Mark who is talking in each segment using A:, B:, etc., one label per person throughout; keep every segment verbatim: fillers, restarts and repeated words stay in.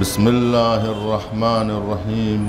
A: بسم اللہ الرحمن الرحیم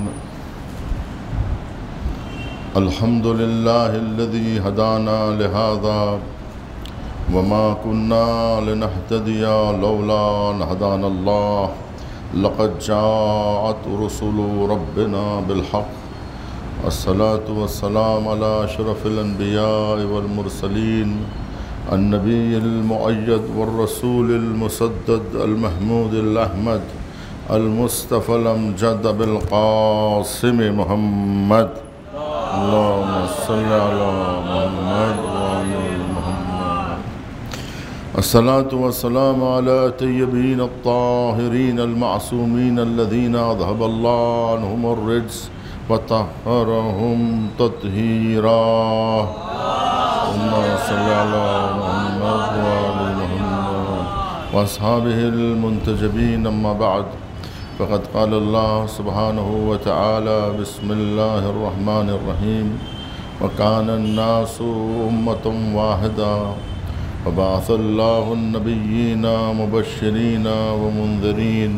A: الحمد للہ الذی ہدانا لہذا وما كنا لنهتدي لولا ان هدانا اللہ لقد جاءت رسل ربنا بالحق الصلاة والسلام على اشرف الانبیاء والمرسلین النبی المؤید والرسول المسدد المحمود الاحمد المصطفى الامجد بالقاسم محمد اللهم صل على محمد وعلى محمد الصلاة والسلام على الطيبين الطاهرين المعصومين الذين أذهب الله عنهم الرجس وطهرهم تطهيرا اللهم صل على محمد وعلى محمد وأصحابه المنتجبين أما بعد فقد قال الله سبحانه وتعالى بسم الله الرحمن الرحيم وكان الناس أمة واحدة وبعث الله النبيين مبشرين ومنذرين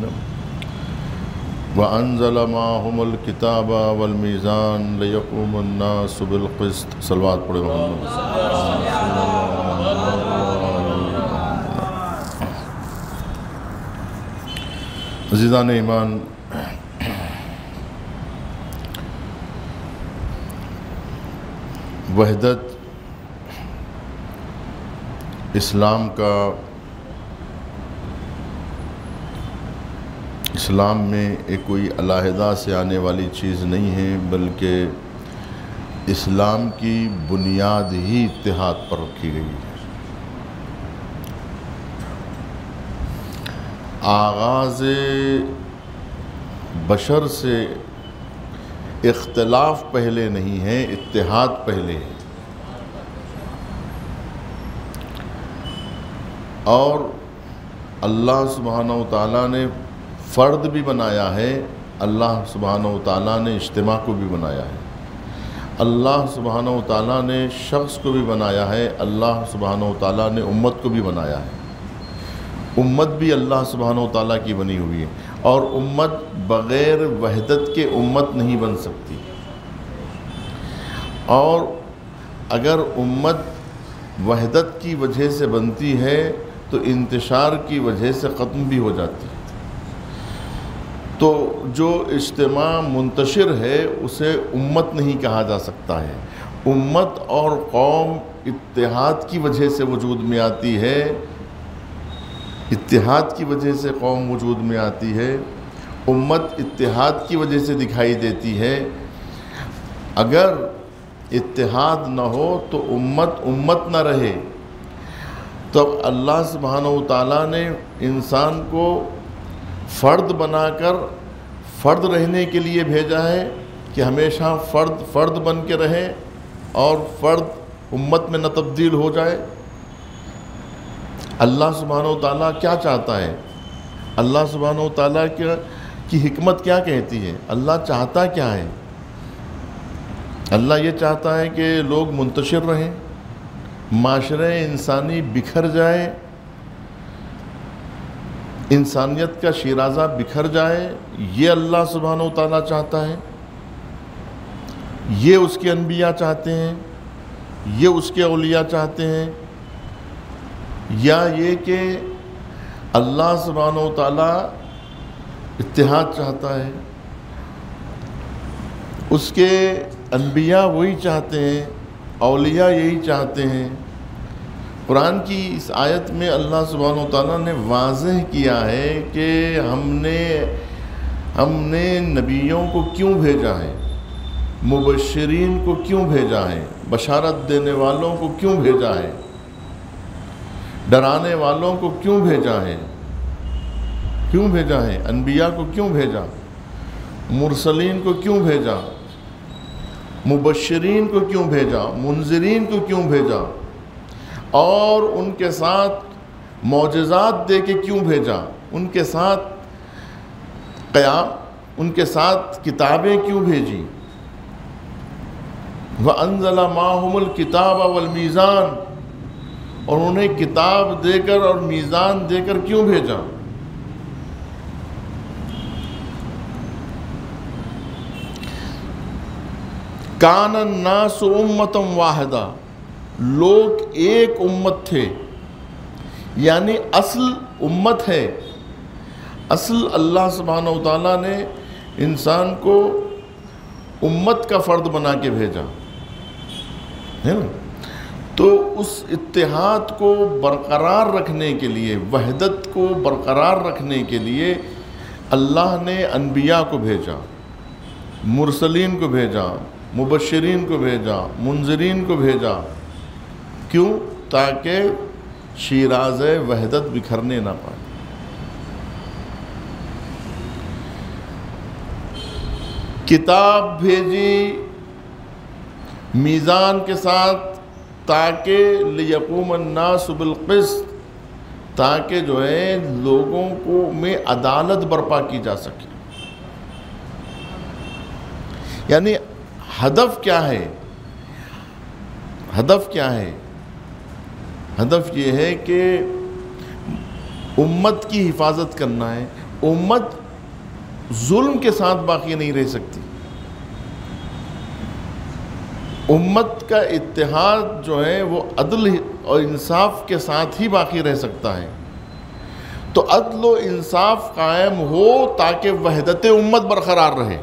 A: وأنزل معهم الكتاب والميزان ليقوم الناس بالقسط صلوات پڑھے محمد عزیزان ایمان، وحدت اسلام کا اسلام میں ایک کوئی علیحدہ سے آنے والی چیز نہیں ہے، بلکہ اسلام کی بنیاد ہی اتحاد پر رکھی گئی ہے۔ آغاز بشر سے اختلاف پہلے نہیں ہے، اتحاد پہلے ہے، اور اللہ سبحانہ و تعالیٰ نے فرد بھی بنایا ہے، اللہ سبحانہ و تعالیٰ نے اجتماع کو بھی بنایا ہے، اللہ سبحانہ و تعالیٰ نے شخص کو بھی بنایا ہے، اللہ سبحانہ و تعالیٰ نے امت کو بھی بنایا ہے۔ امت بھی اللہ سبحانہ و تعالیٰ کی بنی ہوئی ہے، اور امت بغیر وحدت کے امت نہیں بن سکتی، اور اگر امت وحدت کی وجہ سے بنتی ہے تو انتشار کی وجہ سے ختم بھی ہو جاتی ہے۔ تو جو اجتماع منتشر ہے اسے امت نہیں کہا جا سکتا ہے۔ امت اور قوم اتحاد کی وجہ سے وجود میں آتی ہے، اتحاد کی وجہ سے قوم وجود میں آتی ہے، امت اتحاد کی وجہ سے دکھائی دیتی ہے۔ اگر اتحاد نہ ہو تو امت امت نہ رہے۔ تو اللہ سبحانہ و تعالیٰ نے انسان کو فرد بنا کر فرد رہنے کے لیے بھیجا ہے کہ ہمیشہ فرد فرد بن کے رہے اور فرد امت میں نہ تبدیل ہو جائے۔ اللہ سبحانہ و تعالیٰ کیا چاہتا ہے؟ اللہ سبحانہ و تعالیٰ کی حکمت کیا کہتی ہے؟ اللہ چاہتا کیا ہے؟ اللہ یہ چاہتا ہے کہ لوگ منتشر رہیں، معاشرے انسانی بکھر جائے، انسانیت کا شیرازہ بکھر جائے، یہ اللہ سبحانہ و تعالیٰ چاہتا ہے، یہ اس کے انبیاء چاہتے ہیں، یہ اس کے اولیاء چاہتے ہیں، یا یہ کہ اللہ سبحانہ و تعالیٰ اتحاد چاہتا ہے، اس کے انبیاء وہی چاہتے ہیں، اولیاء یہی چاہتے ہیں۔ قرآن کی اس آیت میں اللہ سبحانہ و تعالیٰ نے واضح کیا ہے کہ ہم نے ہم نے نبیوں کو کیوں بھیجا ہے، مبشرین کو کیوں بھیجا ہے، بشارت دینے والوں کو کیوں بھیجا ہے، ڈرانے والوں کو کیوں بھیجا ہے، کیوں بھیجا ہے، انبیاء کو کیوں بھیجا، مرسلین کو کیوں بھیجا، مبشرین کو کیوں بھیجا، منذرین کو کیوں بھیجا، اور ان کے ساتھ معجزات دے کے کیوں بھیجا، ان کے ساتھ قیام ان کے ساتھ کتابیں کیوں بھیجی۔ وَأَنزَلَ مَعَهُمُ الْكِتَابَ وَالْمِيزَانَ، اور انہیں کتاب دے کر اور میزان دے کر کیوں بھیجا؟ کان الناس امۃ واحدہ، لوگ ایک امت تھے، یعنی اصل امت ہے، اصل اللہ سبحانہ و تعالیٰ نے انسان کو امت کا فرد بنا کے بھیجا ہے نا۔ تو اس اتحاد کو برقرار رکھنے کے لیے، وحدت کو برقرار رکھنے کے لیے اللہ نے انبیاء کو بھیجا، مرسلین کو بھیجا، مبشرین کو بھیجا، منذرین کو بھیجا۔ کیوں؟ تاکہ شیراز وحدت بکھرنے نہ پائے۔ کتاب بھیجی میزان کے ساتھ تاکہ لیقوم الناس بالقسط، تاکہ جو ہے لوگوں کو میں عدالت برپا کی جا سکے۔ یعنی ہدف کیا ہے؟ ہدف کیا ہے؟ ہدف یہ ہے کہ امت کی حفاظت کرنا ہے۔ امت ظلم کے ساتھ باقی نہیں رہ سکتی۔ امت کا اتحاد جو ہے وہ عدل اور انصاف کے ساتھ ہی باقی رہ سکتا ہے۔ تو عدل و انصاف قائم ہو تاکہ وحدت امت برقرار رہے،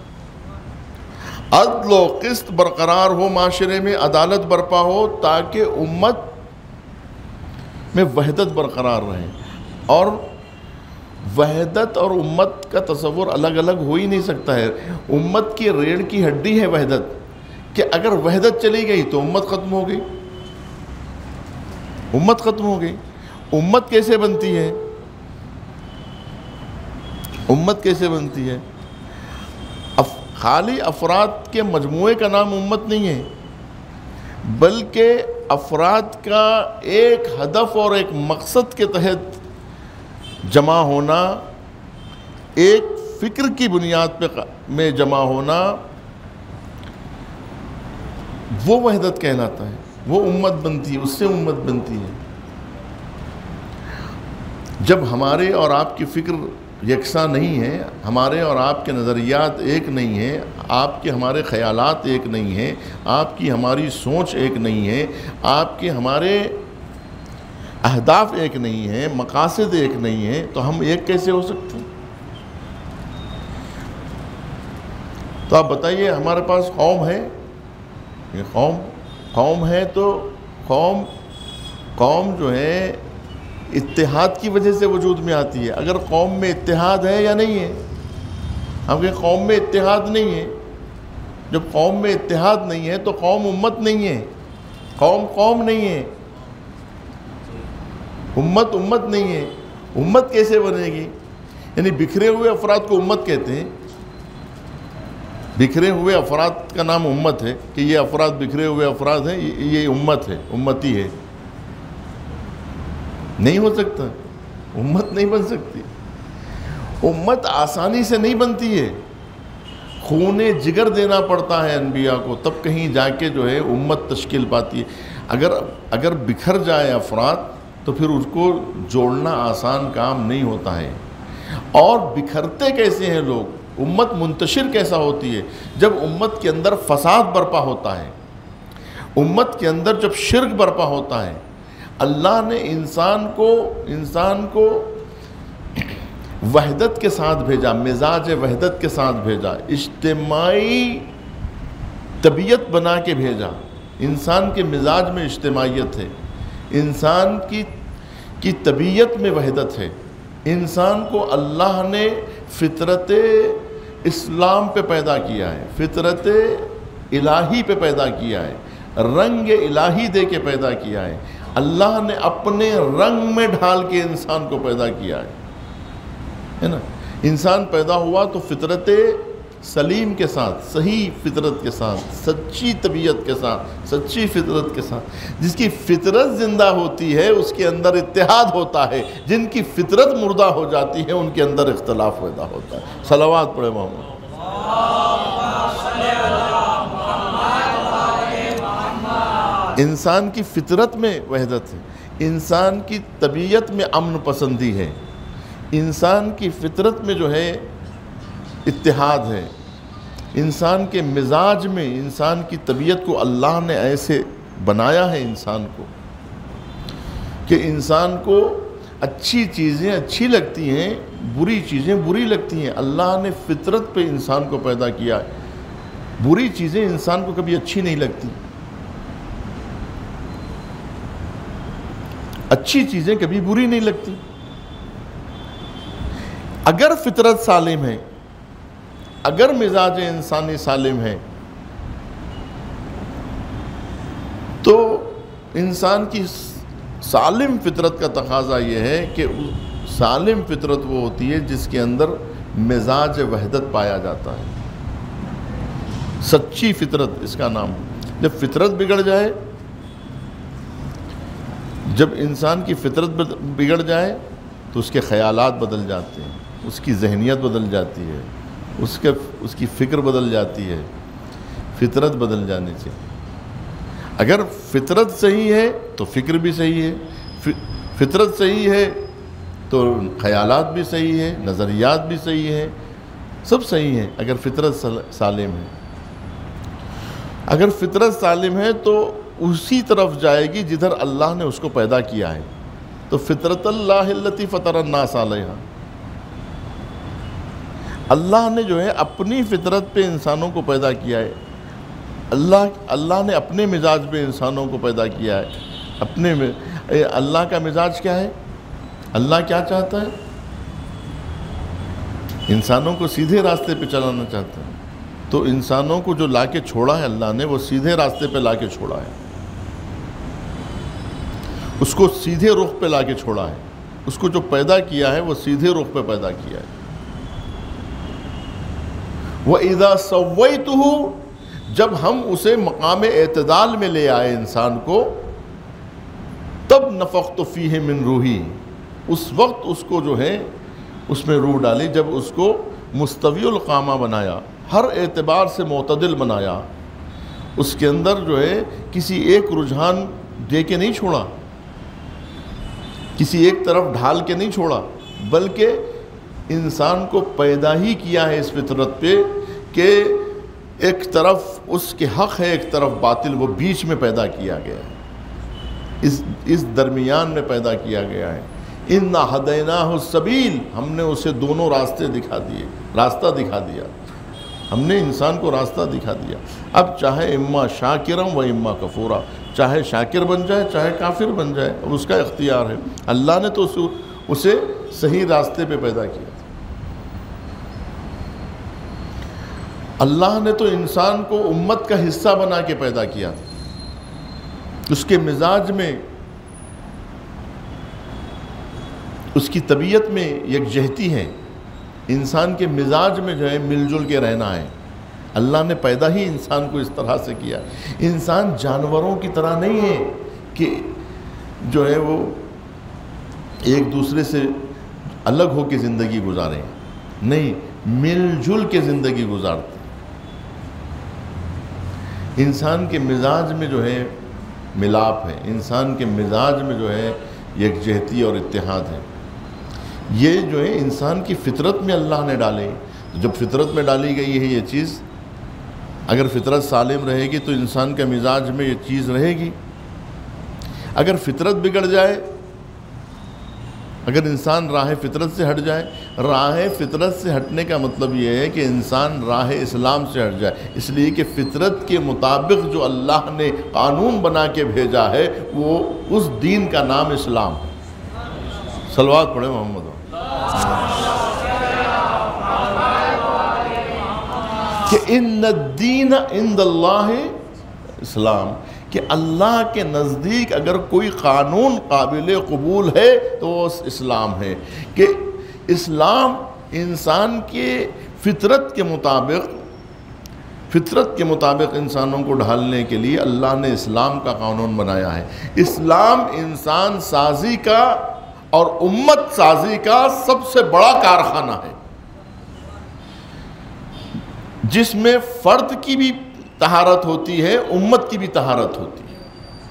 A: عدل و قسط برقرار ہو، معاشرے میں عدالت برپا ہو تاکہ امت میں وحدت برقرار رہے۔ اور وحدت اور امت کا تصور الگ الگ ہو ہی نہیں سکتا ہے۔ امت کی ریڑھ کی ہڈی ہے وحدت، کہ اگر وحدت چلی گئی تو امت ختم ہو گئی، امت ختم ہو گئی۔ امت کیسے بنتی ہے؟ امت کیسے بنتی ہے؟ خالی افراد کے مجموعے کا نام امت نہیں ہے، بلکہ افراد کا ایک ہدف اور ایک مقصد کے تحت جمع ہونا، ایک فکر کی بنیاد پہ میں جمع ہونا، وہ وحدت کہلاتا ہے، وہ امت بنتی ہے، اس سے امت بنتی ہے۔ جب ہمارے اور آپ کی فکر یکساں نہیں ہے، ہمارے اور آپ کے نظریات ایک نہیں ہیں، آپ کے ہمارے خیالات ایک نہیں ہیں، آپ کی ہماری سوچ ایک نہیں ہے، آپ کے ہمارے اہداف ایک نہیں ہیں، مقاصد ایک نہیں ہیں، تو ہم ایک کیسے ہو سکتے ہیں؟ تو آپ بتائیے، ہمارے پاس قوم ہے، یہ قوم قوم ہے تو قوم قوم جو ہے اتحاد کی وجہ سے وجود میں آتی ہے۔ اگر قوم میں اتحاد ہے یا نہیں ہے؟ ہم کہ قوم میں اتحاد نہیں ہے۔ جب قوم میں اتحاد نہیں ہے تو قوم امت نہیں ہے، قوم قوم نہیں ہے، امت امت نہیں ہے۔ امت کیسے بنے گی؟ یعنی بکھرے ہوئے افراد کو امت کہتے ہیں، بکھرے ہوئے افراد کا نام امت ہے، کہ یہ افراد بکھرے ہوئے افراد ہیں، یہ امت ہے، امتی ہے۔ نہیں ہو سکتا، امت نہیں بن سکتی۔ امت آسانی سے نہیں بنتی ہے، خون جگر دینا پڑتا ہے انبیاء کو، تب کہیں جا کے جو ہے امت تشکیل پاتی ہے۔ اگر اگر بکھر جائے افراد تو پھر اس کو جوڑنا آسان کام نہیں ہوتا ہے۔ اور بکھرتے کیسے ہیں لوگ؟ امت منتشر کیسا ہوتی ہے؟ جب امت کے اندر فساد برپا ہوتا ہے، امت کے اندر جب شرک برپا ہوتا ہے۔ اللہ نے انسان کو انسان کو وحدت کے ساتھ بھیجا، مزاج وحدت کے ساتھ بھیجا، اجتماعی طبیعت بنا کے بھیجا۔ انسان کے مزاج میں اجتماعیت ہے، انسان کی کی طبیعت میں وحدت ہے۔ انسان کو اللہ نے فطرت اسلام پہ پیدا کیا ہے، فطرت الہی پہ پیدا کیا ہے، رنگ الہی دے کے پیدا کیا ہے۔ اللہ نے اپنے رنگ میں ڈھال کے انسان کو پیدا کیا ہے، ہے نا۔ انسان پیدا ہوا تو فطرت سلیم کے ساتھ، صحیح فطرت کے ساتھ، سچی طبیعت کے ساتھ، سچی فطرت کے ساتھ۔ جس کی فطرت زندہ ہوتی ہے اس کے اندر اتحاد ہوتا ہے، جن کی فطرت مردہ ہو جاتی ہے ان کے اندر اختلاف پیدا ہوتا ہے۔ صلوات پڑھے محمد۔ انسان کی فطرت میں وحدت ہے، انسان کی طبیعت میں امن پسندی ہے، انسان کی فطرت میں جو ہے اتحاد ہے، انسان کے مزاج میں، انسان کی طبیعت کو اللہ نے ایسے بنایا ہے انسان کو کہ انسان کو اچھی چیزیں اچھی لگتی ہیں، بری چیزیں بری لگتی ہیں۔ اللہ نے فطرت پہ انسان کو پیدا کیا ہے، بری چیزیں انسان کو کبھی اچھی نہیں لگتی، اچھی چیزیں کبھی بری نہیں لگتی۔ اگر فطرت سالم ہے، اگر مزاج انسانی سالم ہے، تو انسان کی سالم فطرت کا تقاضا یہ ہے کہ سالم فطرت وہ ہوتی ہے جس کے اندر مزاج وحدت پایا جاتا ہے، سچی فطرت اس کا نام۔ جب فطرت بگڑ جائے، جب انسان کی فطرت بگڑ جائے تو اس کے خیالات بدل جاتے ہیں، اس کی ذہنیت بدل جاتی ہے، اس کے اس کی فکر بدل جاتی ہے۔ فطرت بدل جانی چاہیے۔ اگر فطرت صحیح ہے تو فکر بھی صحیح ہے، فطرت صحیح ہے تو خیالات بھی صحیح ہے، نظریات بھی صحیح ہے، سب صحیح ہیں اگر فطرت سالم ہے۔ اگر فطرت سالم ہے تو اسی طرف جائے گی جدھر اللہ نے اس کو پیدا کیا ہے۔ تو فطرت اللہ التی فطر الناس علیہا، اللہ نے جو ہے اپنی فطرت پہ انسانوں کو پیدا کیا ہے۔ اللہ اللہ نے اپنے مزاج پہ انسانوں کو پیدا کیا ہے۔ اپنے میں اللہ کا مزاج کیا ہے؟ اللہ کیا چاہتا ہے؟ انسانوں کو سیدھے راستے پہ چلانا چاہتا ہے۔ تو انسانوں کو جو لا کے چھوڑا ہے اللہ نے، وہ سیدھے راستے پہ لا کے چھوڑا ہے، اس کو سیدھے رخ پہ لا کے چھوڑا ہے، اس کو جو پیدا کیا ہے وہ سیدھے رخ پہ پیدا کیا ہے۔ وَإِذَا سَوَّيْتُهُ، جب ہم اسے مقام اعتدال میں لے آئے انسان کو، تب نفخت فیہ من روحی، اس وقت اس کو جو ہے اس میں روح ڈالی، جب اس کو مستوی القامہ بنایا، ہر اعتبار سے معتدل بنایا، اس کے اندر جو ہے کسی ایک رجحان دے کے نہیں چھوڑا، کسی ایک طرف ڈھال کے نہیں چھوڑا، بلکہ انسان کو پیدا ہی کیا ہے اس فطرت پہ کہ ایک طرف اس کے حق ہے، ایک طرف باطل، وہ بیچ میں پیدا کیا گیا ہے، اس اس درمیان میں پیدا کیا گیا ہے۔ اِنَّا هَدَيْنَاهُ السَّبِيلَ، ہم نے اسے دونوں راستے دکھا دیے، راستہ دکھا دیا، ہم نے انسان کو راستہ دکھا دیا۔ اب چاہے اما شاکرم و اما کفورا، چاہے شاکر بن جائے چاہے کافر بن جائے، اب اس کا اختیار ہے۔ اللہ نے تو اسے صحیح راستے پہ پیدا کیا تھا۔ اللہ نے تو انسان کو امت کا حصہ بنا کے پیدا کیا تھا، اس کے مزاج میں، اس کی طبیعت میں یکجہتی ہے، انسان کے مزاج میں جو ہے مل جل کے رہنا ہے۔ اللہ نے پیدا ہی انسان کو اس طرح سے کیا۔ انسان جانوروں کی طرح نہیں ہے کہ جو ہے وہ ایک دوسرے سے الگ ہو کے زندگی گزاریں، نہیں، مل جل کے زندگی گزارتے۔ انسان کے مزاج میں جو ہے ملاپ ہے، انسان کے مزاج میں جو ہے یکجہتی اور اتحاد ہے۔ یہ جو ہے انسان کی فطرت میں اللہ نے ڈالے، جب فطرت میں ڈالی گئی ہے یہ چیز، اگر فطرت سالم رہے گی تو انسان کے مزاج میں یہ چیز رہے گی۔ اگر فطرت بگڑ جائے، اگر انسان راہ فطرت سے ہٹ جائے، راہ فطرت سے ہٹنے کا مطلب یہ ہے کہ انسان راہ اسلام سے ہٹ جائے، اس لیے کہ فطرت کے مطابق جو اللہ نے قانون بنا کے بھیجا ہے وہ اس دین کا نام اسلام ہے۔ صلوات پڑھیں محمد۔ کہ ان الدین عند اللہ اسلام، کہ اللہ کے نزدیک اگر کوئی قانون قابل قبول ہے تو وہ اسلام ہے، کہ اسلام انسان کے فطرت کے مطابق فطرت کے مطابق انسانوں کو ڈھالنے کے لیے اللہ نے اسلام کا قانون بنایا ہے۔ اسلام انسان سازی کا اور امت سازی کا سب سے بڑا کارخانہ ہے، جس میں فرد کی بھی طہارت ہوتی ہے، امت کی بھی طہارت ہوتی ہے۔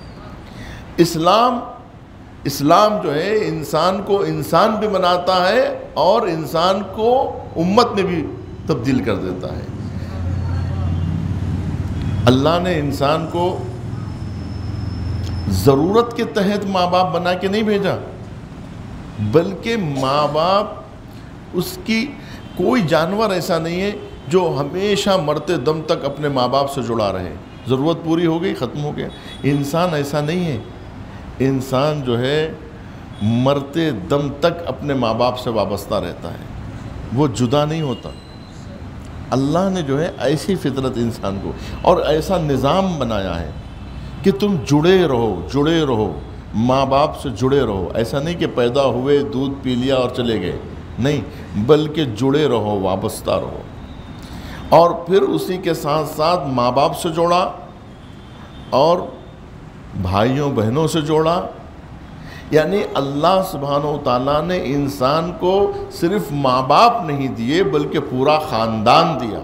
A: اسلام اسلام جو ہے انسان کو انسان بھی بناتا ہے اور انسان کو امت میں بھی تبدیل کر دیتا ہے۔ اللہ نے انسان کو ضرورت کے تحت ماں باپ بنا کے نہیں بھیجا، بلکہ ماں باپ اس کی، کوئی جانور ایسا نہیں ہے جو ہمیشہ مرتے دم تک اپنے ماں باپ سے جڑا رہے، ضرورت پوری ہو گئی ختم ہو گیا۔ انسان ایسا نہیں ہے، انسان جو ہے مرتے دم تک اپنے ماں باپ سے وابستہ رہتا ہے، وہ جدا نہیں ہوتا۔ اللہ نے جو ہے ایسی فطرت انسان کو اور ایسا نظام بنایا ہے کہ تم جڑے رہو جڑے رہو ماں باپ سے جڑے رہو۔ ایسا نہیں کہ پیدا ہوئے دودھ پی لیا اور چلے گئے، نہیں، بلکہ جڑے رہو، وابستہ رہو۔ اور پھر اسی کے ساتھ ساتھ ماں باپ سے جوڑا اور بھائیوں بہنوں سے جوڑا، یعنی اللہ سبحانہ و تعالیٰ نے انسان کو صرف ماں باپ نہیں دیے بلکہ پورا خاندان دیا،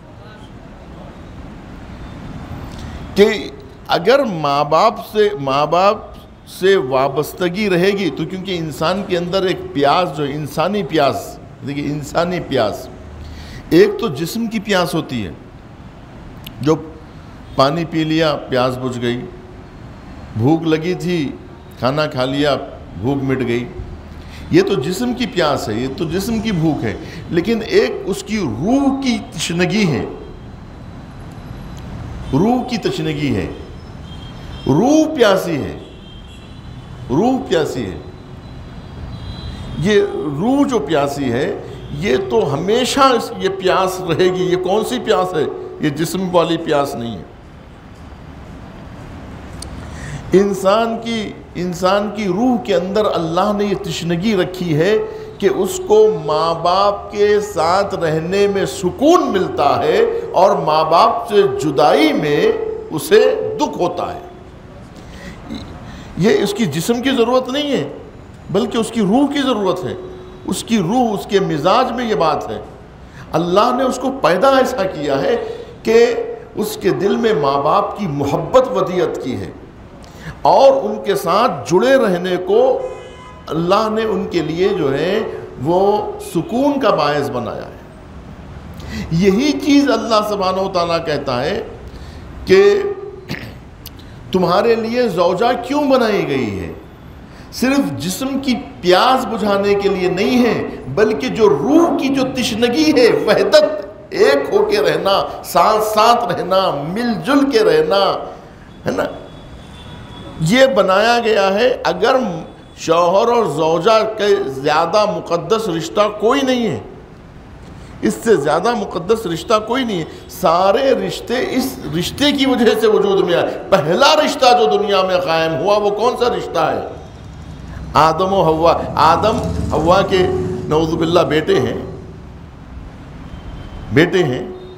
A: کہ اگر ماں باپ سے ماں باپ سے وابستگی رہے گی تو، کیونکہ انسان کے اندر ایک پیاس، جو انسانی پیاس، دیکھیے انسانی پیاس، ایک تو جسم کی پیاس ہوتی ہے، جو پانی پی لیا پیاس بجھ گئی، بھوک لگی تھی کھانا کھا لیا بھوک مٹ گئی، یہ تو جسم کی پیاس ہے، یہ تو جسم کی بھوک ہے۔ لیکن ایک اس کی روح کی تشنگی ہے، روح کی تشنگی ہے، روح پیاسی ہے، روح پیاسی ہے۔ یہ روح جو پیاسی ہے یہ تو ہمیشہ یہ پیاس رہے گی۔ یہ کون سی پیاس ہے؟ یہ جسم والی پیاس نہیں ہے۔ انسان کی انسان کی روح کے اندر اللہ نے یہ تشنگی رکھی ہے کہ اس کو ماں باپ کے ساتھ رہنے میں سکون ملتا ہے اور ماں باپ سے جدائی میں اسے دکھ ہوتا ہے۔ یہ اس کی جسم کی ضرورت نہیں ہے بلکہ اس کی روح کی ضرورت ہے، اس کی روح، اس کے مزاج میں یہ بات ہے۔ اللہ نے اس کو پیدا ایسا کیا ہے کہ اس کے دل میں ماں باپ کی محبت ودیعت کی ہے، اور ان کے ساتھ جڑے رہنے کو اللہ نے ان کے لیے جو ہے وہ سکون کا باعث بنایا ہے۔ یہی چیز اللہ سبحانہ و تعالیٰ کہتا ہے کہ تمہارے لیے زوجہ کیوں بنائی گئی ہے؟ صرف جسم کی پیاس بجھانے کے لیے نہیں ہے، بلکہ جو روح کی جو تشنگی ہے، وحدت، ایک ہو کے رہنا، ساتھ ساتھ رہنا، مل جل کے رہنا ہے نا، یہ بنایا گیا ہے۔ اگر شوہر اور زوجہ کے زیادہ مقدس رشتہ کوئی نہیں ہے، اس سے زیادہ مقدس رشتہ کوئی نہیں ہے۔ سارے رشتے اس رشتے کی وجہ سے وجود میں آئے۔ پہلا رشتہ جو دنیا میں قائم ہوا وہ کون سا رشتہ ہے؟ آدم و حوا۔ آدم حوا کے نعوذ باللہ بیٹے ہیں، بیٹے ہیں،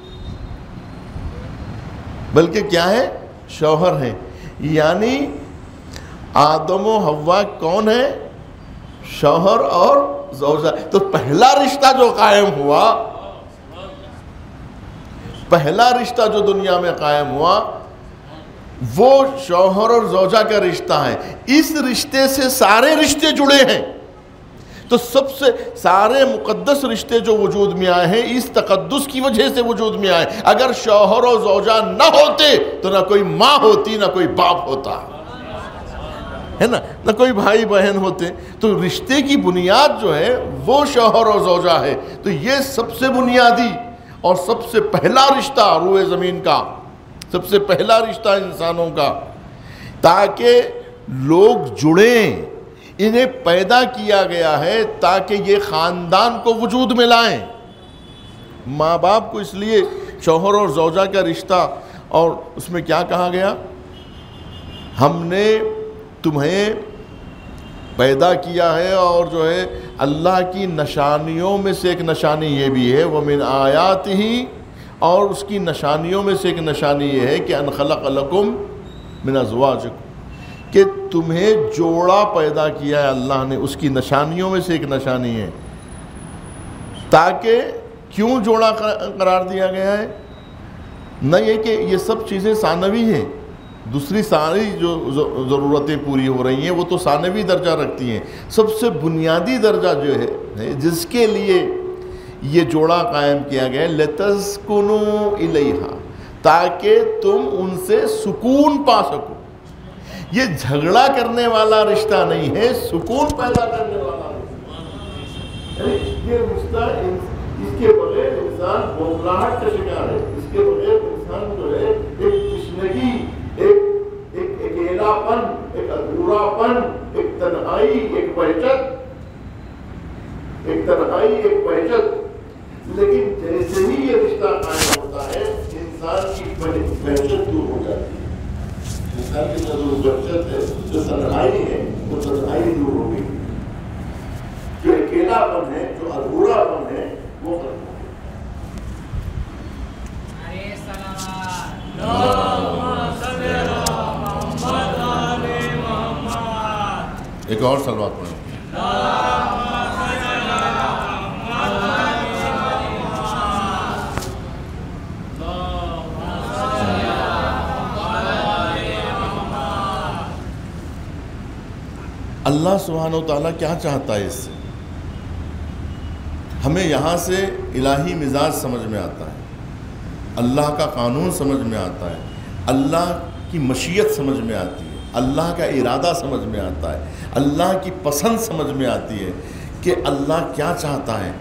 A: بلکہ کیا ہے؟ شوہر ہیں۔ یعنی آدم و حوا کون ہے؟ شوہر اور زوجہ۔ تو پہلا رشتہ جو قائم ہوا، پہلا رشتہ جو دنیا میں قائم ہوا وہ شوہر اور زوجہ کا رشتہ ہے۔ اس رشتے سے سارے رشتے جڑے ہیں۔ تو سب سے سارے مقدس رشتے جو وجود میں آئے ہیں اس تقدس کی وجہ سے وجود میں آئے۔ اگر شوہر اور زوجہ نہ ہوتے تو نہ کوئی ماں ہوتی، نہ کوئی باپ ہوتا ہے نا، نہ کوئی بھائی بہن ہوتے۔ تو رشتے کی بنیاد جو ہے وہ شوہر اور زوجہ ہے۔ تو یہ سب سے بنیادی اور سب سے پہلا رشتہ روئے زمین کا، سب سے پہلا رشتہ انسانوں کا، تاکہ لوگ جڑیں۔ انہیں پیدا کیا گیا ہے تاکہ یہ خاندان کو وجود میں لائیں۔ ماں باپ کو اس لیے شوہر اور زوجہ کا رشتہ، اور اس میں کیا کہا گیا؟ ہم نے تمہیں پیدا کیا ہے، اور جو ہے اللہ کی نشانیوں میں سے ایک نشانی یہ بھی ہے وَمِنْ آیَاتِهِ، اور اس کی نشانیوں میں سے ایک نشانی یہ ہے کہ ان خلق لکم من ازواجکم، کہ تمہیں جوڑا پیدا کیا ہے اللہ نے۔ اس کی نشانیوں میں سے ایک نشانی ہے، تاکہ کیوں جوڑا قرار دیا گیا ہے؟ نہ یہ کہ یہ سب چیزیں ثانوی ہیں، دوسری ساری جو ضرورتیں پوری ہو رہی ہیں وہ تو ثانوی درجہ رکھتی ہیں۔ سب سے بنیادی درجہ جو ہے جس کے لیے یہ جوڑا قائم کیا گیا ہے، لِتَسْكُنُوا إِلَيْهَا، تاکہ تم ان سے سکون پا سکو. یہ جھگڑا کرنے والا رشتہ نہیں ہے، سکون پیدا کرنے والا رشتہ. یہ رشتہ اس کے بغیر انسان بھوکلاہٹ کا شکار ہے. اس کے بغیر انسان جو ہے ایک تشنگی، ایک ایک اکیلا پن، ایک ادھورا پن، ایک تنہائی، ایک وحشت، ایک تنہائی ایک وحشت. لیکن جیسے ہی یہ رشتہ قائم ہوتا ہے انسان کی وحشت دور ہو جاتی ہے. انسان کی جو وحشت ہے، جو تنہائی ہے، وہ تنہائی دور ہو گئی. جو اکیلا پن ہے، جو ادھورا پن ہے، وہ ختم ہو گیا. ایک اور صلوات پڑھیں. اللہ سبحانہ و تعالیٰ کیا چاہتا ہے اس سے؟ ہمیں یہاں سے الہی مزاج سمجھ میں آتا ہے، اللہ کا قانون سمجھ میں آتا ہے، اللہ کی مشیت سمجھ میں آتی ہے، اللہ کا ارادہ سمجھ میں آتا ہے، اللہ کی پسند سمجھ میں آتی ہے کہ اللہ کیا چاہتا ہے.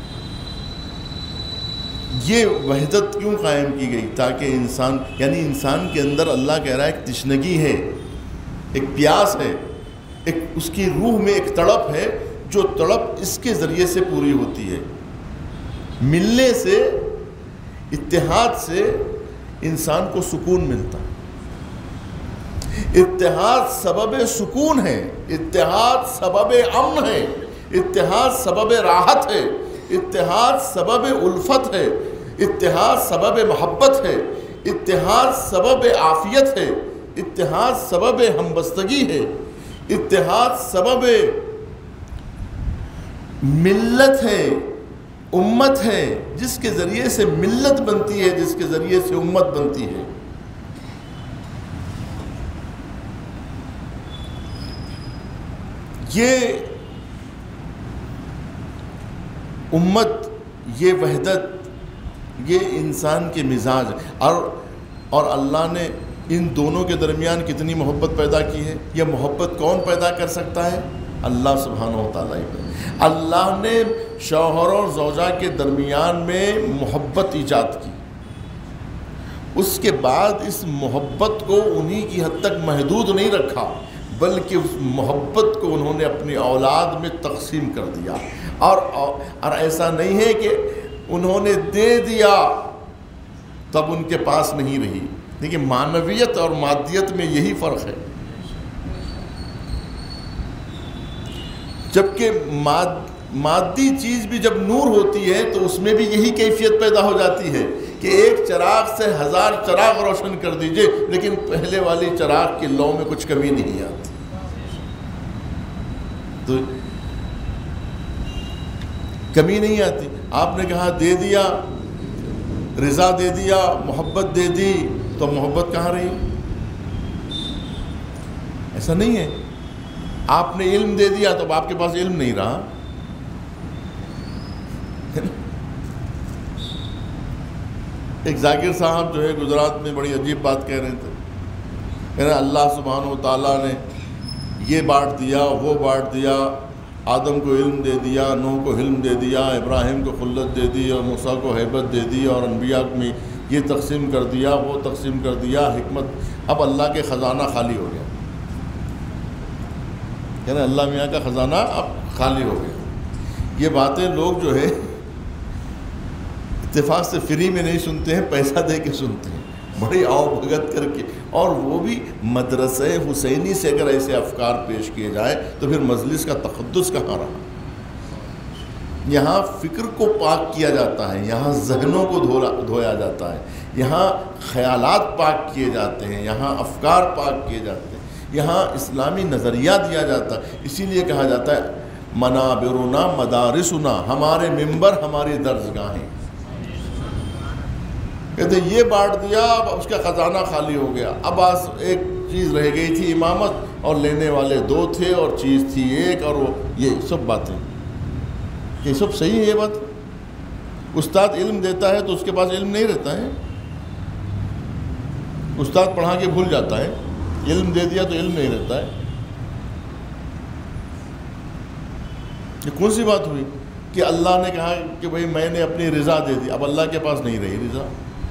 A: یہ وحدت کیوں قائم کی گئی؟ تاکہ انسان، یعنی انسان کے اندر اللہ کہہ رہا ہے ایک تشنگی ہے، ایک پیاس ہے، ایک اس کی روح میں ایک تڑپ ہے، جو تڑپ اس کے ذریعے سے پوری ہوتی ہے. ملنے سے، اتحاد سے انسان کو سکون ملتا ہے. اتحاد سبب سکون ہے، اتحاد سبب امن ہے، اتحاد سبب راحت ہے، اتحاد سبب الفت ہے، اتحاد سبب محبت ہے، اتحاد سبب عافیت ہے، اتحاد سبب ہمبستگی ہے، اتحاد سبب ملت ہے، امت ہے، جس کے ذریعے سے ملت بنتی ہے، جس کے ذریعے سے امت بنتی ہے. یہ امت، یہ وحدت، یہ انسان کے مزاج، اور اور اللہ نے ان دونوں کے درمیان کتنی محبت پیدا کی ہے. یہ محبت کون پیدا کر سکتا ہے؟ اللہ سبحانہ و تعالیٰ. اللہ نے شوہر اور زوجہ کے درمیان میں محبت ایجاد کی. اس کے بعد اس محبت کو انہی کی حد تک محدود نہیں رکھا، بلکہ اس محبت کو انہوں نے اپنی اولاد میں تقسیم کر دیا. اور اور ایسا نہیں ہے کہ انہوں نے دے دیا تب ان کے پاس نہیں رہی. دیکھیں، معنویت اور مادیت میں یہی فرق ہے. جبکہ ماد مادی چیز بھی جب نور ہوتی ہے تو اس میں بھی یہی کیفیت پیدا ہو جاتی ہے کہ ایک چراغ سے ہزار چراغ روشن کر دیجئے، لیکن پہلے والی چراغ کی لو میں کچھ کمی نہیں آتی. تو کمی نہیں آتی. آپ نے کہا دے دیا، رضا دے دیا، محبت دے دی، تو محبت کہاں رہی؟ ایسا نہیں ہے. آپ نے علم دے دیا تو اب آپ کے پاس علم نہیں رہا. ایک ذاکر صاحب جو ہے گجرات میں بڑی عجیب بات کہہ رہے تھے. کہہ رہے اللہ سبحانہ و تعالیٰ نے یہ بانٹ دیا، وہ بانٹ دیا، آدم کو علم دے دیا، نوح کو علم دے دیا، ابراہیم کو خلت دے دی، اور موسیٰ کو ہیبت دے دی، اور انبیاء میں یہ تقسیم کر دیا، وہ تقسیم کر دیا، حکمت. اب اللہ کے خزانہ خالی ہو گیا. یعنی اللہ میاں کا خزانہ اب خالی ہو گیا. یہ باتیں لوگ جو ہے اتفاق سے فری میں نہیں سنتے ہیں، پیسہ دے کے سنتے ہیں، بڑی آؤ بھگت کر کے. اور وہ بھی مدرسہ حسینی سے اگر ایسے افکار پیش کیے جائیں تو پھر مجلس کا تقدس کہاں رہا؟ یہاں فکر کو پاک کیا جاتا ہے، یہاں ذہنوں کو دھویا جاتا ہے، یہاں خیالات پاک کیے جاتے ہیں، یہاں افکار پاک کیے جاتے ہیں، یہاں اسلامی نظریہ دیا جاتا ہے. اسی لیے کہا جاتا ہے منابرنا مدارسنا، ہمارے ممبر ہماری درسگاہیں. کہتے ہیں یہ بانٹ دیا، اب اس کا خزانہ خالی ہو گیا. اب آج ایک چیز رہ گئی تھی امامت، اور لینے والے دو تھے، اور چیز تھی ایک، اور وہ یہ سب باتیں. یہ سب صحیح ہے. یہ بات استاد علم دیتا ہے تو اس کے پاس علم نہیں رہتا ہے. استاد پڑھا کے بھول جاتا ہے، علم دے دیا تو علم نہیں رہتا ہے۔ یہ کون سی بات ہوئی کہ اللہ نے کہا کہ بھئی میں نے اپنی رضا دے دی، اب اللہ کے پاس نہیں رہی رضا،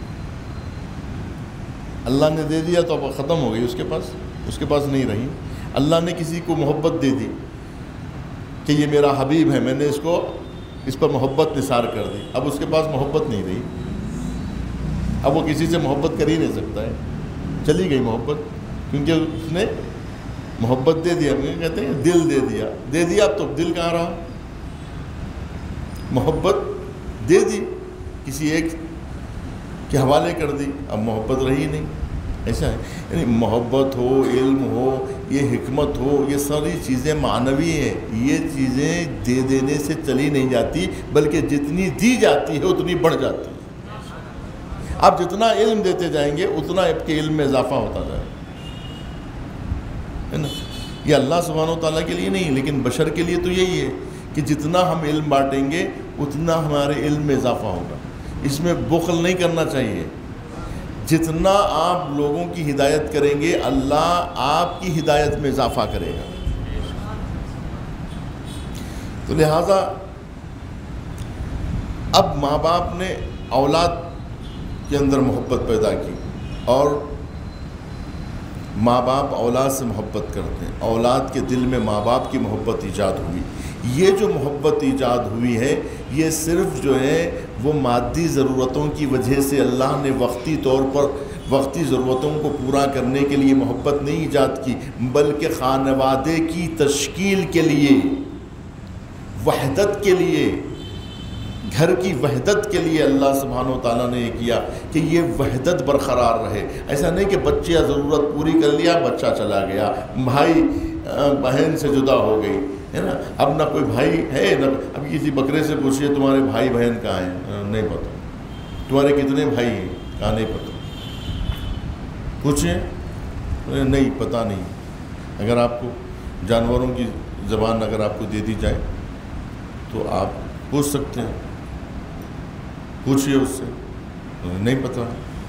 A: اللہ نے دے دیا تو اب ختم ہو گئی، اس کے پاس اس کے پاس نہیں رہی۔ اللہ نے کسی کو محبت دے دی کہ یہ میرا حبیب ہے، میں نے اس کو اس پر محبت نثار کر دی، اب اس کے پاس محبت نہیں رہی، اب وہ کسی سے محبت کر ہی نہیں سکتا ہے، چلی گئی محبت، کیونکہ اس نے محبت دے دیا، کہتے ہیں دل دے دیا، دے دیا اب تو دل کہاں رہا، محبت دے دی کسی ایک کے حوالے کر دی، اب محبت رہی نہیں۔ ایسا ہے، یعنی محبت ہو، علم ہو، یہ حکمت ہو، یہ ساری چیزیں معنوی ہیں، یہ چیزیں دے دینے سے چلی نہیں جاتی، بلکہ جتنی دی جاتی ہے اتنی بڑھ جاتی ہے۔ آپ جتنا علم دیتے جائیں گے اتنا آپ کے علم میں اضافہ ہوتا جائے گا، ہے نا۔ یہ اللہ سبحانہ و تعالیٰ کے لیے نہیں، لیکن بشر کے لیے تو یہی ہے کہ جتنا ہم علم بانٹیں گے اتنا ہمارے علم میں اضافہ ہوگا۔ اس میں بخل نہیں کرنا چاہیے، جتنا آپ لوگوں کی ہدایت کریں گے اللہ آپ کی ہدایت میں اضافہ کرے گا۔ تو لہٰذا اب ماں باپ نے اولاد کے اندر محبت پیدا کی، اور ماں باپ اولاد سے محبت کرتے ہیں، اولاد کے دل میں ماں باپ کی محبت ایجاد ہوئی۔ یہ جو محبت ایجاد ہوئی ہے یہ صرف جو ہے وہ مادی ضرورتوں کی وجہ سے اللہ نے وقتی طور پر وقتی ضرورتوں کو پورا کرنے کے لیے محبت نہیں ایجاد کی، بلکہ خانوادے کی تشکیل کے لیے، وحدت کے لیے، گھر کی وحدت کے لیے اللہ سبحانہ و تعالیٰ نے یہ کیا کہ یہ وحدت برقرار رہے۔ ایسا نہیں کہ بچے ضرورت پوری کر لیا بچہ چلا گیا، بھائی بہن سے جدا ہو گئی، ہے نا، اب نہ کوئی بھائی ہے نہ، اب کسی بکرے سے پوچھئے تمہارے بھائی بہن کہاں ہیں، نہیں پتہ، تمہارے کتنے بھائی ہیں، کہاں نہیں پتہ، پوچھیں نہیں پتہ نہیں۔ اگر آپ کو جانوروں کی زبان اگر آپ کو دے دی جائے تو آپ پوچھ سکتے ہیں، پوچھئے اس سے، نہیں پتہ۔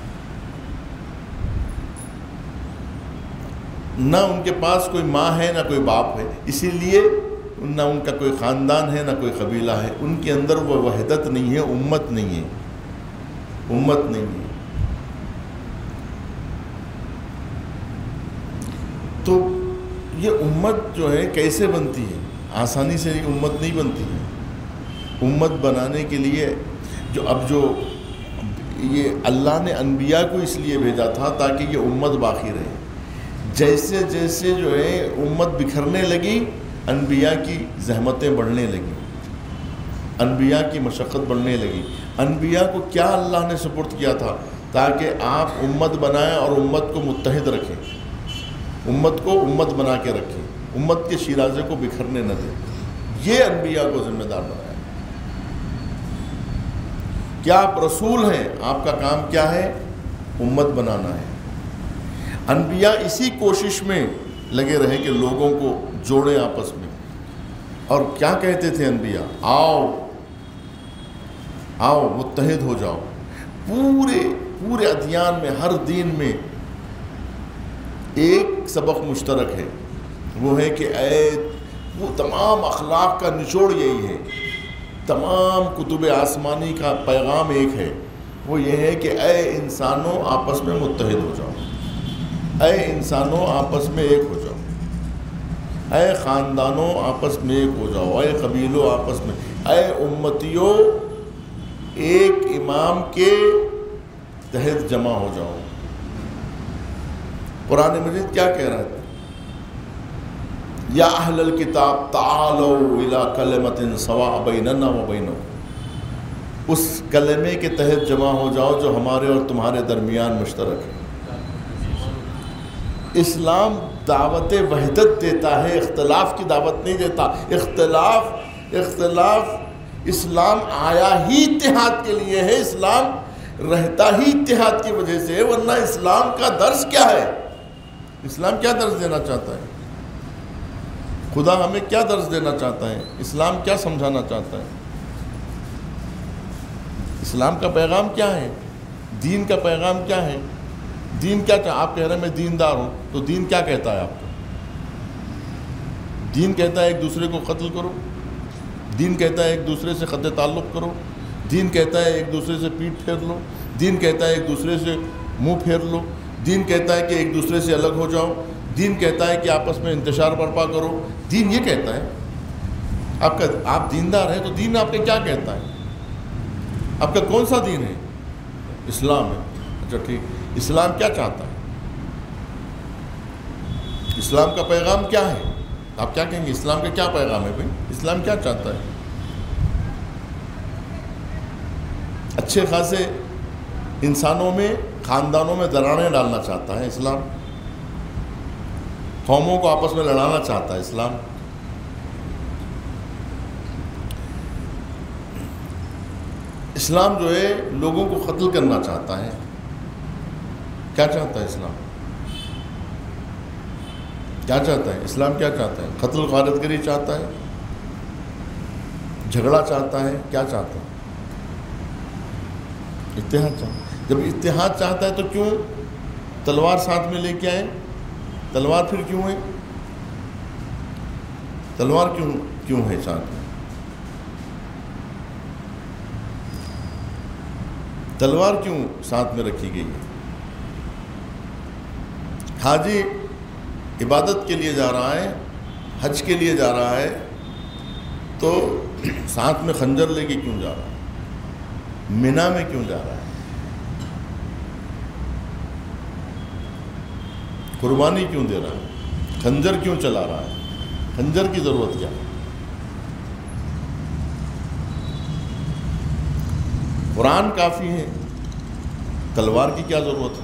A: نہ ان کے پاس کوئی ماں ہے نہ کوئی باپ ہے، اسی لیے نہ ان کا کوئی خاندان ہے نہ کوئی قبیلہ ہے، ان کے اندر وہ وحدت نہیں ہے، امت نہیں ہے، امت نہیں ہے۔ تو یہ امت جو ہے کیسے بنتی ہے؟ آسانی سے امت نہیں بنتی ہے۔ امت بنانے کے لیے جو اب جو یہ اللہ نے انبیاء کو اس لیے بھیجا تھا تاکہ یہ امت باقی رہے۔ جیسے جیسے جو ہے امت بکھرنے لگی، انبیاء کی زحمتیں بڑھنے لگیں، انبیاء کی مشقت بڑھنے لگی۔ انبیاء کو کیا اللہ نے سپرد کیا تھا؟ تاکہ آپ امت بنائیں اور امت کو متحد رکھیں، امت کو امت بنا کے رکھیں، امت کے شیرازے کو بکھرنے نہ دیں۔ یہ انبیاء کو ذمہ دار بنایا۔ کیا آپ رسول ہیں؟ آپ کا کام کیا ہے؟ امت بنانا ہے۔ انبیاء اسی کوشش میں لگے رہے کہ لوگوں کو جوڑیں آپس میں۔ اور کیا کہتے تھے انبیاء؟ آؤ آؤ متحد ہو جاؤ۔ پورے پورے ادیان میں، ہر دین میں ایک سبق مشترک ہے، وہ ہے کہ اے وہ تمام اخلاق کا نچوڑ یہی ہے، تمام کتب آسمانی کا پیغام ایک ہے، وہ یہ ہے کہ اے انسانوں آپس میں متحد ہو جاؤ، اے انسانوں آپس میں ایک ہو جاؤ، اے خاندانوں آپس میں ایک ہو جاؤ، اے قبیلوں آپس میں، اے امتیوں ایک امام کے تحت جمع ہو جاؤ۔ قرآن مجید کیا کہہ رہا ہے؟ یا اہل الکتاب تعالوا الی کلمۃ سواء بیننا و بینکم، اس کلمے کے تحت جمع ہو جاؤ جو ہمارے اور تمہارے درمیان مشترک ہے۔ اسلام دعوت وحدت دیتا ہے، اختلاف کی دعوت نہیں دیتا۔ اختلاف اختلاف اسلام آیا ہی اتحاد کے لیے ہے، اسلام رہتا ہی اتحاد کی وجہ سے ہے، ورنہ اسلام کا درس کیا ہے؟ اسلام کیا درس دینا چاہتا ہے؟ خدا ہمیں کیا درس دینا چاہتا ہے؟ اسلام کیا سمجھانا چاہتا ہے؟ اسلام کا پیغام کیا ہے؟ دین کا پیغام کیا ہے؟ دین کیا چاہ آپ کہہ رہے ہیں میں دیندار ہوں، تو دین کیا کہتا ہے آپ کو؟ دین کہتا ہے ایک دوسرے کو قتل کرو، دین کہتا ہے ایک دوسرے سے قطع تعلق کرو، دین کہتا ہے ایک دوسرے سے پیٹھ پھیر لو، دین کہتا ہے ایک دوسرے سے منہ پھیر لو، دین کہتا ہے کہ ایک دوسرے سے الگ ہو جاؤ، دین کہتا ہے کہ آپس میں انتشار برپا کرو، دین یہ کہتا ہے۔ آپ کا آپ دیندار ہیں تو دین آپ کا کیا کہتا ہے؟ آپ کا کون سا دین ہے؟ اسلام ہے۔ اچھا ٹھیک، اسلام کیا چاہتا ہے؟ اسلام کا پیغام کیا ہے؟ آپ کیا کہیں گے اسلام کا کیا پیغام ہے بھائی؟ اسلام کیا چاہتا ہے؟ اچھے خاصے انسانوں میں، خاندانوں میں دراڑیں ڈالنا چاہتا ہے اسلام، قوموں کو آپس میں لڑانا چاہتا ہے اسلام۔ اسلام جو ہے لوگوں کو قتل کرنا چاہتا ہے۔ کیا چاہتا ہے اسلام؟ کیا چاہتا ہے اسلام؟ کیا چاہتا ہے؟ قتل و غارت گری چاہتا ہے، جھگڑا چاہتا ہے، کیا چاہتا ہے؟ اتحاد چاہتا ہے۔ جب اتحاد چاہتا ہے تو کیوں تلوار ساتھ میں لے کے آئے؟ تلوار پھر کیوں ہے؟ تلوار کیوں کیوں ہے ساتھ میں؟ تلوار کیوں ساتھ میں رکھی گئی ہے؟ حاجی عبادت کے لیے جا رہا ہے، حج کے لیے جا رہا ہے، تو ساتھ میں خنجر لے کے کیوں جا رہا ہے؟ مینا میں کیوں جا رہا ہے؟ قربانی کیوں دے رہا ہے؟ خنجر کیوں چلا رہا ہے؟ خنجر کی ضرورت کیا ہے؟ قرآن کافی ہے، تلوار کی کیا ضرورت ہے؟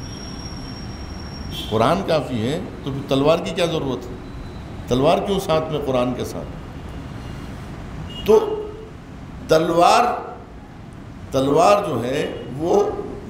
A: قرآن کافی ہے تو پھر تلوار کی کیا ضرورت ہے؟ تلوار کیوں ساتھ میں قرآن کے ساتھ؟ تو تلوار تلوار جو ہے وہ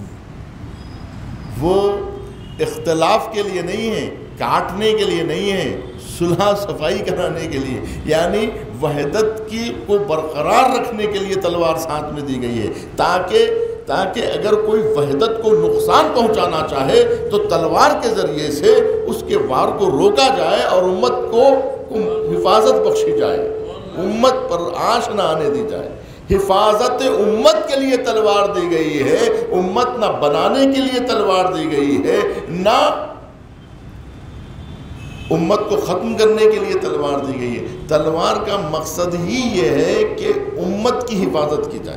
A: وہ اختلاف کے لیے نہیں ہے، کاٹنے کے لیے نہیں ہے، صلح صفائی کرانے کے لیے، یعنی وحدت کی کو برقرار رکھنے کے لیے تلوار ساتھ میں دی گئی ہے، تاکہ تاکہ اگر کوئی وحدت کو نقصان پہنچانا چاہے تو تلوار کے ذریعے سے اس کے وار کو روکا جائے اور امت کو حفاظت بخشی جائے، امت پر آنچ نہ آنے دی جائے۔ حفاظت امت کے لیے تلوار دی گئی ہے، امت نہ بنانے کے لیے تلوار دی گئی ہے، نہ امت کو ختم کرنے کے لیے تلوار دی گئی ہے۔ تلوار کا مقصد ہی یہ ہے کہ امت کی حفاظت کی جائے،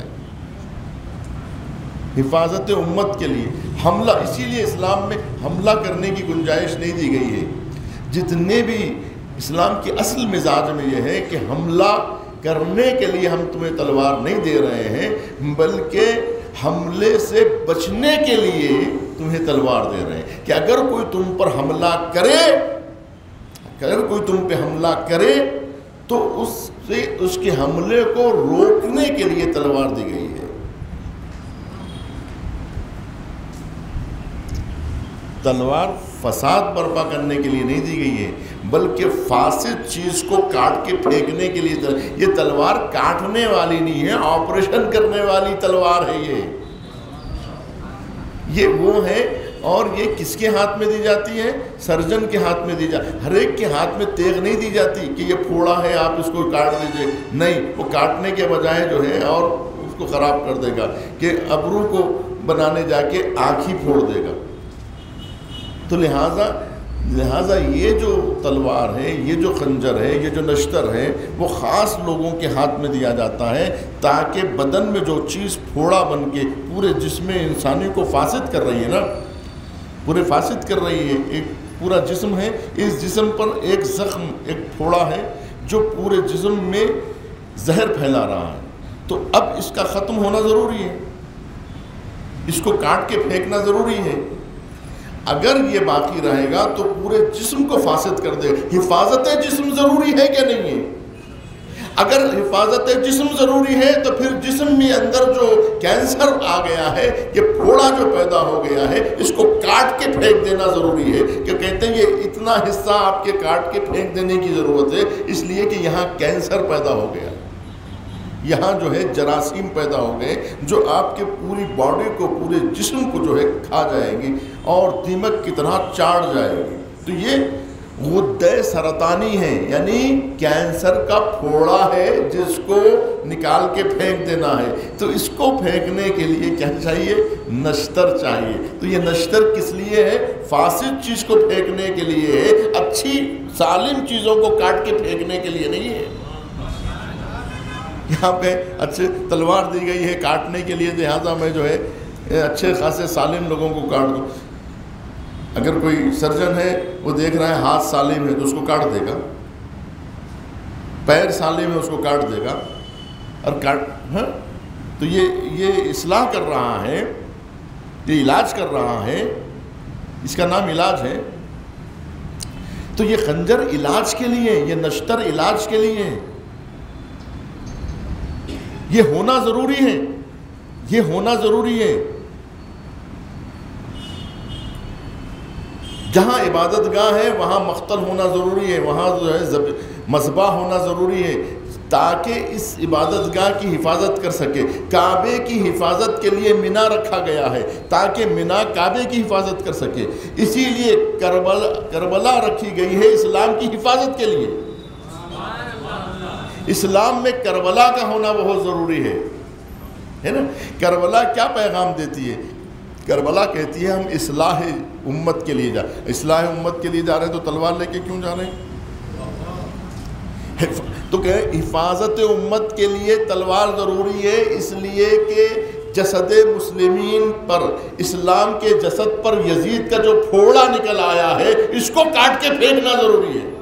A: حفاظت امت کے لیے حملہ، اسی لیے اسلام میں حملہ کرنے کی گنجائش نہیں دی گئی ہے۔ جتنے بھی اسلام کی اصل مزاج میں یہ ہے کہ حملہ کرنے کے لیے ہم تمہیں تلوار نہیں دے رہے ہیں، بلکہ حملے سے بچنے کے لیے تمہیں تلوار دے رہے ہیں کہ اگر کوئی تم پر حملہ کرے اگر کوئی تم پہ حملہ کرے تو اس سے اس کے حملے کو روکنے کے لیے تلوار دی گئی ہے۔ تلوار فساد برپا کرنے کے لیے نہیں دی گئی ہے، بلکہ فاسد چیز کو کاٹ کے پھینکنے کے لیے۔ یہ تلوار کاٹنے والی نہیں ہے، آپریشن کرنے والی تلوار ہے۔ یہ یہ وہ ہے، اور یہ کس کے ہاتھ میں دی جاتی ہے؟ سرجن کے ہاتھ میں دی جاتی ہے۔ ہر ایک کے ہاتھ میں تیغ نہیں دی جاتی کہ یہ پھوڑا ہے آپ اس کو کاٹ دیجئے، نہیں، وہ کاٹنے کے بجائے جو ہے اور اس کو خراب کر دے گا کہ ابرو کو بنانے جا کے آنکھ ہی پھوڑ دے گا۔ تو لہٰذا لہٰذا یہ جو تلوار ہے، یہ جو خنجر ہے، یہ جو نشتر ہے، وہ خاص لوگوں کے ہاتھ میں دیا جاتا ہے تاکہ بدن میں جو چیز پھوڑا بن کے پورے جسم انسانی کو فاسد کر رہی ہے نا، پورے فاسد کر رہی ہے، ایک پورا جسم ہے، اس جسم پر ایک زخم، ایک پھوڑا ہے جو پورے جسم میں زہر پھیلا رہا ہے، تو اب اس کا ختم ہونا ضروری ہے، اس کو کاٹ کے پھینکنا ضروری ہے۔ اگر یہ باقی رہے گا تو پورے جسم کو فاسد کر دے۔ حفاظت جسم ضروری ہے کہ نہیں ہے؟ اگر حفاظت جسم ضروری ہے تو پھر جسم میں اندر جو کینسر آ گیا ہے، یہ پھوڑا جو پیدا ہو گیا ہے، اس کو کاٹ کے پھینک دینا ضروری ہے، کہ کہتے ہیں یہ اتنا حصہ آپ کے کاٹ کے پھینک دینے کی ضرورت ہے، اس لیے کہ یہاں کینسر پیدا ہو گیا۔ یہاں جو ہے جراثیم پیدا ہو گئے جو آپ کے پوری باڈی کو پورے جسم کو جو ہے کھا جائیں گی اور دیمک کی طرح چاڑ جائے گی. تو یہ غدہ سرطانی ہے، یعنی کینسر کا پھوڑا ہے جس کو نکال کے پھینک دینا ہے. تو اس کو پھینکنے کے لیے کیا چاہیے؟ نشتر چاہیے. تو یہ نشتر کس لیے ہے؟ فاسد چیز کو پھینکنے کے لیے ہے، اچھی سالم چیزوں کو کاٹ کے پھینکنے کے لیے نہیں ہے. یہاں پہ اچھے تلوار دی گئی ہے کاٹنے کے لیے، لہٰذا میں جو ہے اچھے خاصے سالم لوگوں کو کاٹ دوں. اگر کوئی سرجن ہے وہ دیکھ رہا ہے ہاتھ سالم ہے تو اس کو کاٹ دے گا، پیر سالم ہے اس کو کاٹ دے گا اور کاٹ ہاں تو یہ یہ اصلاح کر رہا ہے، یہ علاج کر رہا ہے، اس کا نام علاج ہے. تو یہ خنجر علاج کے لیے، یہ نشتر علاج کے لیے، یہ ہونا ضروری ہے، یہ ہونا ضروری ہے. جہاں عبادت گاہ ہے وہاں مقتل ہونا ضروری ہے، وہاں جو ہے مذبح ہونا ضروری ہے تاکہ اس عبادت گاہ کی حفاظت کر سکے. کعبے کی حفاظت کے لیے مینا رکھا گیا ہے تاکہ مینا کعبے کی حفاظت کر سکے. اسی لیے کربلا کربلا رکھی گئی ہے اسلام کی حفاظت کے لیے. اسلام میں کربلا کا ہونا بہت ضروری ہے ہے نا. کربلا کیا پیغام دیتی ہے؟ کربلا کہتی ہے ہم اصلاح امت کے لیے جا اصلاح امت کے لیے جا رہے ہیں، تو تلوار لے کے کیوں جا رہے ہیں؟ تو کہ حفاظت امت کے لیے تلوار ضروری ہے، اس لیے کہ جسد مسلمین پر، اسلام کے جسد پر یزید کا جو پھوڑا نکل آیا ہے اس کو کاٹ کے پھینکنا ضروری ہے.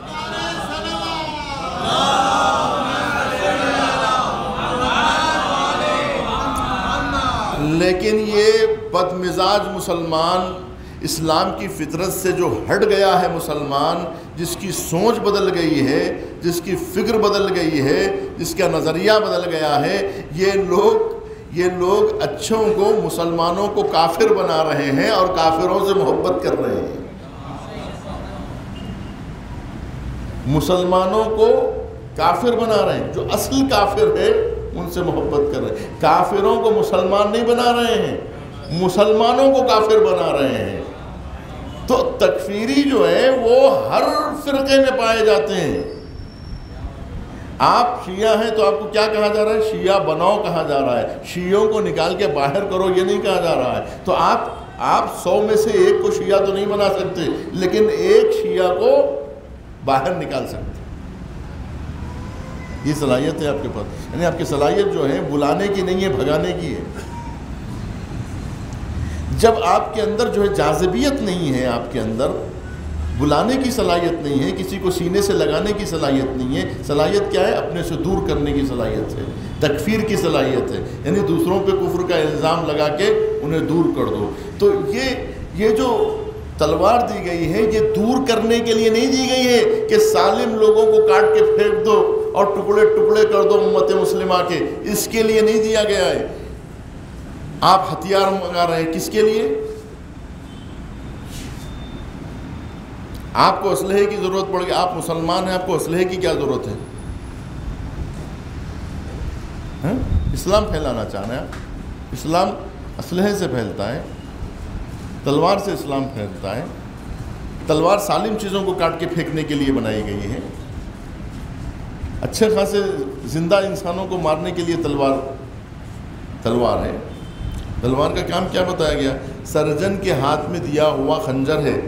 A: لیکن یہ بد مزاج مسلمان، اسلام کی فطرت سے جو ہٹ گیا ہے مسلمان، جس کی سوچ بدل گئی ہے، جس کی فکر بدل گئی ہے، جس کا نظریہ بدل گیا ہے، یہ لوگ یہ لوگ اچھوں کو، مسلمانوں کو کافر بنا رہے ہیں اور کافروں سے محبت کر رہے ہیں. مسلمانوں کو کافر بنا رہے ہیں، جو اصل کافر ہے ان سے محبت کر رہے ہیں. کافروں کو مسلمان نہیں بنا رہے ہیں، مسلمانوں کو کافر بنا رہے ہیں. تو تکفیری جو ہے وہ ہر فرقے میں پائے جاتے ہیں. آپ شیعہ ہیں تو آپ کو کیا کہا جا رہا ہے؟ شیعہ بناؤ کہا جا رہا ہے. شیعوں کو نکال کے باہر کرو یہ نہیں کہا جا رہا ہے. تو آپ آپ سو میں سے ایک کو شیعہ تو نہیں بنا سکتے، لیکن ایک شیعہ کو باہر نکال سکتے. یہ صلاحیت ہے آپ کے پاس. یعنی آپ کی صلاحیت جو ہے بلانے کی نہیں ہے، بھگانے کی ہے. جب آپ کے اندر جو ہے جاذبیت نہیں ہے، آپ کے اندر بلانے کی صلاحیت نہیں ہے، کسی کو سینے سے لگانے کی صلاحیت نہیں ہے. صلاحیت کیا ہے؟ اپنے سے دور کرنے کی صلاحیت ہے، تکفیر کی صلاحیت ہے. یعنی دوسروں پہ کفر کا الزام لگا کے انہیں دور کر دو. تو یہ یہ جو تلوار دی گئی ہے یہ دور کرنے کے لیے نہیں دی گئی ہے کہ سالم لوگوں کو کاٹ کے پھینک دو اور ٹکڑے ٹکڑے کر دو امت مسلمہ کے. اس کے لیے نہیں دیا گیا ہے. آپ ہتھیار منگا رہے ہیں کس کے لیے؟ آپ کو اسلحے کی ضرورت پڑ گئی. آپ مسلمان ہیں، آپ کو اسلحے کی کیا ضرورت ہے؟ ہاں؟ اسلام پھیلانا چاہ رہے ہیں. اسلام اسلحے سے پھیلتا ہے، تلوار سے اسلام پھیلتا ہے. تلوار سالم چیزوں کو کاٹ کے پھینکنے کے لیے بنائی گئی ہے. اچھے خاصے زندہ انسانوں کو مارنے کے لیے تلوار تلوار ہے. تلوار کا کام کیا بتایا گیا؟ سرجن کے ہاتھ میں دیا ہوا خنجر ہے.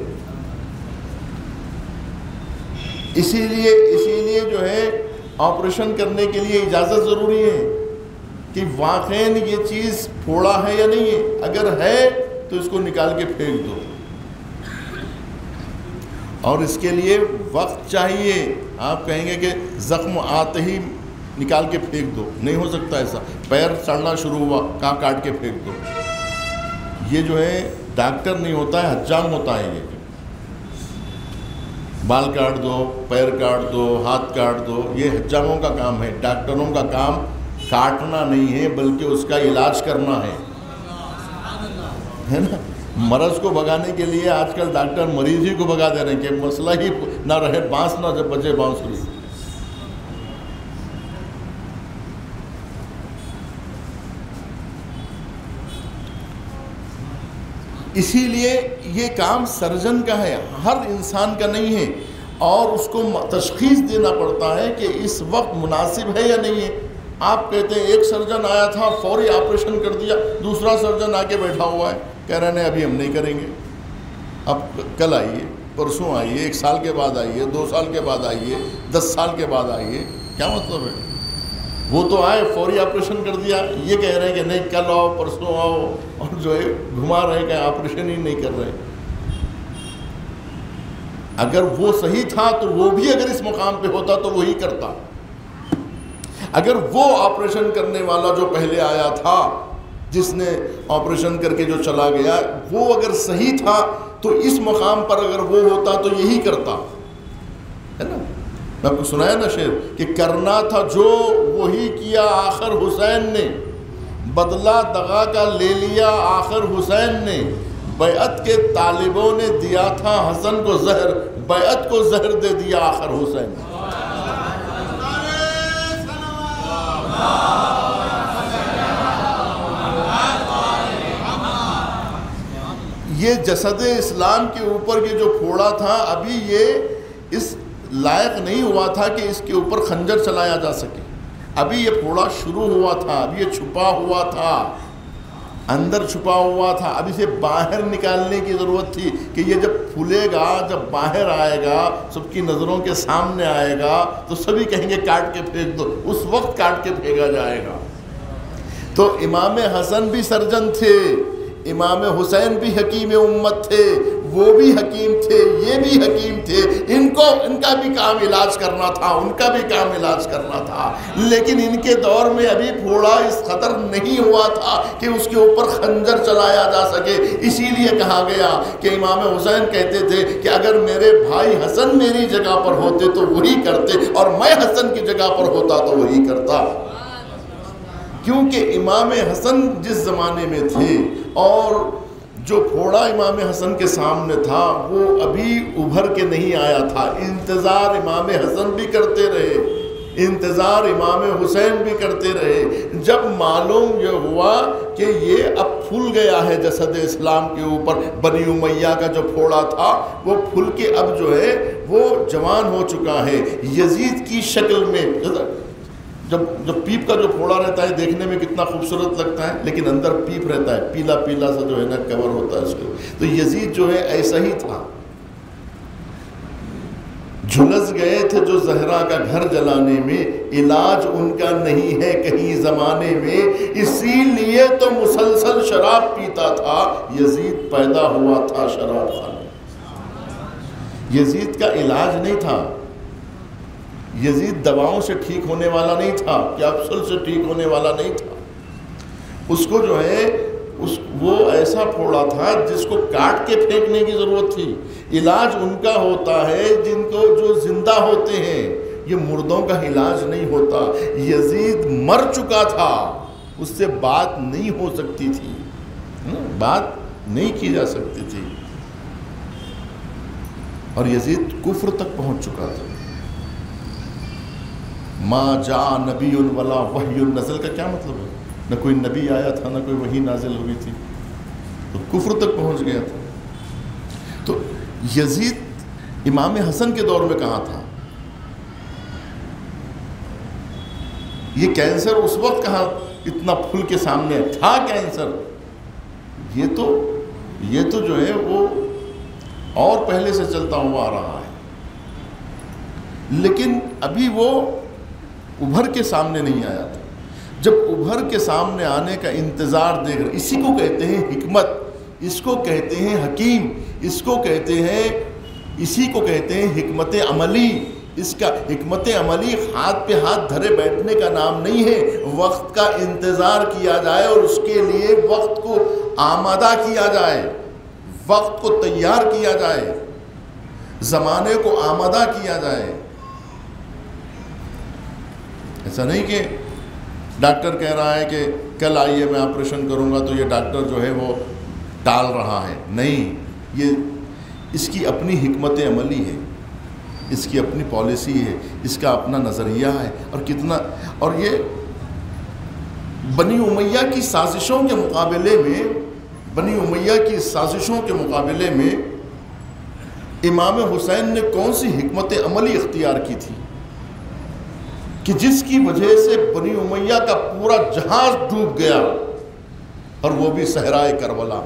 A: اسی لیے اسی لیے جو ہے آپریشن کرنے کے لیے اجازت ضروری ہے کہ واقعاً یہ چیز پھوڑا ہے یا نہیں ہے. اگر ہے تو اس کو نکال کے پھینک دو، اور اس کے لیے وقت چاہیے. آپ کہیں گے کہ زخم آتے ہی نکال کے پھینک دو، نہیں ہو سکتا ایسا. پیر سڑنا شروع ہوا، کہاں کاٹ کے پھینک دو. یہ جو ہے ڈاکٹر نہیں ہوتا ہے، حجام ہوتا ہے. یہ بال کاٹ دو، پیر کاٹ دو، ہاتھ کاٹ دو، یہ حجاموں کا کام ہے. ڈاکٹروں کا کام کاٹنا نہیں ہے بلکہ اس کا علاج کرنا ہے ہے نا. مرض کو بھگانے کے لیے آج کل ڈاکٹر مریض ہی کو بھگا دے رہے ہیں کہ مسئلہ ہی نہ رہے، بانس نہ جب بجے بانسری. اسی لیے یہ کام سرجن کا ہے، ہر انسان کا نہیں ہے، اور اس کو تشخیص دینا پڑتا ہے کہ اس وقت مناسب ہے یا نہیں ہے۔ آپ کہتے ہیں ایک سرجن آیا تھا فوری آپریشن کر دیا، دوسرا سرجن آ کے بیٹھا ہوا ہے کہہ رہے ہیں ابھی ہم نہیں کریں گے، اب کل آئیے، پرسوں آئیے، ایک سال کے بعد آئیے، دو سال کے بعد آئیے، دس سال کے بعد آئیے، کیا مطلب ہے؟ وہ تو آئے فوری آپریشن کر دیا، یہ کہہ رہے ہیں کہ نہیں کل آؤ پرسوں آؤ، اور جو ہے گھما رہے کہ آپریشن ہی نہیں کر رہے۔ اگر وہ صحیح تھا تو وہ بھی اگر اس مقام پہ ہوتا تو وہی کرتا۔ اگر وہ آپریشن کرنے والا جو پہلے آیا تھا، جس نے آپریشن کر کے جو چلا گیا، وہ اگر صحیح تھا تو اس مقام پر اگر وہ ہوتا تو یہی کرتا، ہے نا؟ میں آپ کو سنایا نا شعر کہ کرنا تھا جو وہی کیا آخر حسین نے، بدلہ دغا کا لے لیا آخر حسین نے، بیعت کے طالبوں نے دیا تھا حسن کو زہر، بیعت کو زہر دے دیا آخر حسین نے۔ یہ جسد اسلام کے اوپر یہ جو پھوڑا تھا، ابھی یہ اس لائق نہیں ہوا تھا کہ اس کے اوپر خنجر چلایا جا سکے، ابھی یہ پھوڑا شروع ہوا تھا، ابھی یہ چھپا ہوا تھا، اندر چھپا ہوا تھا، ابھی سے باہر نکالنے کی ضرورت تھی کہ یہ جب پھولے گا، جب باہر آئے گا، سب کی نظروں کے سامنے آئے گا تو سبھی کہیں گے کاٹ کے پھینک دو، اس وقت کاٹ کے پھینکا جائے گا۔ تو امام حسن بھی سرجن تھے، امام حسین بھی حکیم امت تھے، وہ بھی حکیم تھے، یہ بھی حکیم تھے، ان کو ان کا بھی کام علاج کرنا تھا، ان کا بھی کام علاج کرنا تھا، لیکن ان کے دور میں ابھی پھوڑا اس قدر نہیں ہوا تھا کہ اس کے اوپر خنجر چلایا جا سکے۔ اسی لیے کہا گیا کہ امام حسین کہتے تھے کہ اگر میرے بھائی حسن میری جگہ پر ہوتے تو وہی کرتے، اور میں حسن کی جگہ پر ہوتا تو وہی کرتا، کیونکہ امام حسن جس زمانے میں تھے اور جو پھوڑا امام حسن کے سامنے تھا وہ ابھی ابھر کے نہیں آیا تھا، انتظار امام حسن بھی کرتے رہے، انتظار امام حسین بھی کرتے رہے۔ جب معلوم یہ ہوا کہ یہ اب پھول گیا ہے جسد اسلام کے اوپر، بنی امیہ کا جو پھوڑا تھا وہ پھول کے اب جو ہے وہ جوان ہو چکا ہے، یزید کی شکل میں، جب جب پیپ کا جو پھوڑا رہتا ہے دیکھنے میں کتنا خوبصورت لگتا ہے، لیکن اندر پیپ رہتا ہے، پیلا پیلا سا جو ہے نا کور ہوتا ہے اس کو، تو یزید جو ہے ایسا ہی تھا۔ جھلس گئے تھے جو زہرا کا گھر جلانے میں، علاج ان کا نہیں ہے کہیں زمانے میں، اسی لیے تو مسلسل شراب پیتا تھا، یزید پیدا ہوا تھا شراب خانے۔ یزید کا علاج نہیں تھا، یزید دواؤں سے ٹھیک ہونے والا نہیں تھا، کیپسول سے ٹھیک ہونے والا نہیں تھا، اس کو جو ہے اس وہ ایسا پھوڑا تھا جس کو کاٹ کے پھینکنے کی ضرورت تھی۔ علاج ان کا ہوتا ہے جن کو جو زندہ ہوتے ہیں، یہ مردوں کا علاج نہیں ہوتا۔ یزید مر چکا تھا، اس سے بات نہیں ہو سکتی تھی، بات نہیں کی جا سکتی تھی، اور یزید کفر تک پہنچ چکا تھا۔ ما جا نبی ولا وحی نزل کا کیا مطلب ہے؟ نہ کوئی نبی آیا تھا، نہ کوئی وحی نازل ہوئی تھی، تو کفر تک پہنچ گیا تھا۔ تو یزید امام حسن کے دور میں کہاں تھا؟ یہ کینسر اس وقت کہاں اتنا پھول کے سامنے تھا؟ کینسر یہ تو یہ تو جو ہے وہ اور پہلے سے چلتا ہوا آ رہا ہے، لیکن ابھی وہ ابھر کے سامنے نہیں آیا تھا۔ جب ابھر کے سامنے آنے کا انتظار دیکھ رہے، اسی کو کہتے ہیں حکمت، اس کو کہتے ہیں حکیم، اس کو کہتے ہیں اسی کو کہتے ہیں حکمت عملی۔ اس کا حکمت عملی ہاتھ پہ ہاتھ دھرے بیٹھنے کا نام نہیں ہے، وقت کا انتظار کیا جائے اور اس کے لیے وقت کو آمادہ کیا جائے، وقت کو تیار کیا جائے، زمانے کو آمادہ کیا جائے۔ ایسا نہیں کہ ڈاکٹر کہہ رہا ہے کہ کل آئیے میں آپریشن کروں گا تو یہ ڈاکٹر جو ہے وہ ٹال رہا ہے، نہیں، یہ اس کی اپنی حکمت عملی ہے، اس کی اپنی پالیسی ہے، اس کا اپنا نظریہ ہے، اور کتنا اور یہ بنی امیہ کی سازشوں کے مقابلے میں بنی امیہ کی سازشوں کے مقابلے میں امام حسین نے کون سی حکمت عملی اختیار کی تھی کہ جس کی وجہ سے بنی امیہ کا پورا جہاز ڈوب گیا، اور وہ بھی صحرائے کربلا۔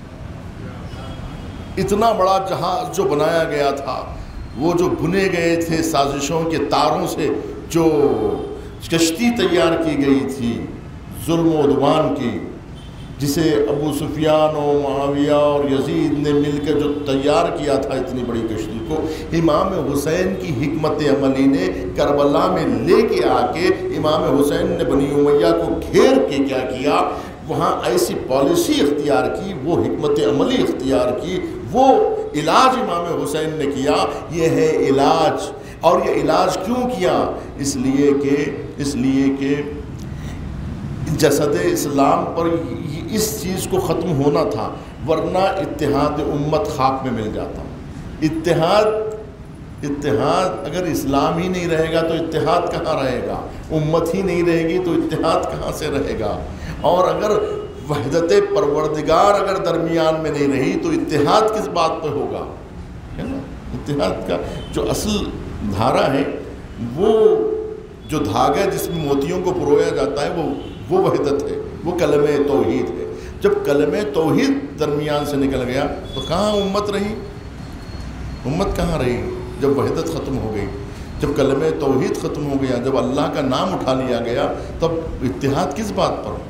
A: اتنا بڑا جہاز جو بنایا گیا تھا، وہ جو بنے گئے تھے سازشوں کے تاروں سے، جو کشتی تیار کی گئی تھی ظلم و عدوان کی، جسے ابو سفیان و معاویہ اور یزید نے مل کے جو تیار کیا تھا اتنی بڑی کشتی کو، امام حسین کی حکمت عملی نے کربلا میں لے کے آ کے امام حسین نے بنی امیہ کو گھیر کے کیا کیا، وہاں ایسی پالیسی اختیار کی، وہ حکمت عملی اختیار کی، وہ علاج امام حسین نے کیا۔ یہ ہے علاج، اور یہ علاج کیوں کیا؟ اس لیے کہ اس لیے کہ جسد اسلام پر اس چیز کو ختم ہونا تھا، ورنہ اتحاد امت خاک میں مل جاتا۔ اتحاد اتحاد اگر اسلام ہی نہیں رہے گا تو اتحاد کہاں رہے گا؟ امت ہی نہیں رہے گی تو اتحاد کہاں سے رہے گا؟ اور اگر وحدت پروردگار اگر درمیان میں نہیں رہی تو اتحاد کس بات پہ ہوگا؟ ہے نا، اتحاد کا جو اصل دھارا ہے، وہ جو دھاگا جس میں موتیوں کو پرویا جاتا ہے، وہ وہ وحدت ہے، وہ کلمہ توحید ہے۔ جب کلمہ توحید درمیان سے نکل گیا تو کہاں امت رہی؟ امت کہاں رہی جب وحدت ختم ہو گئی؟ جب کلمہ توحید ختم ہو گیا، جب اللہ کا نام اٹھا لیا گیا، تب اتحاد کس بات پر؟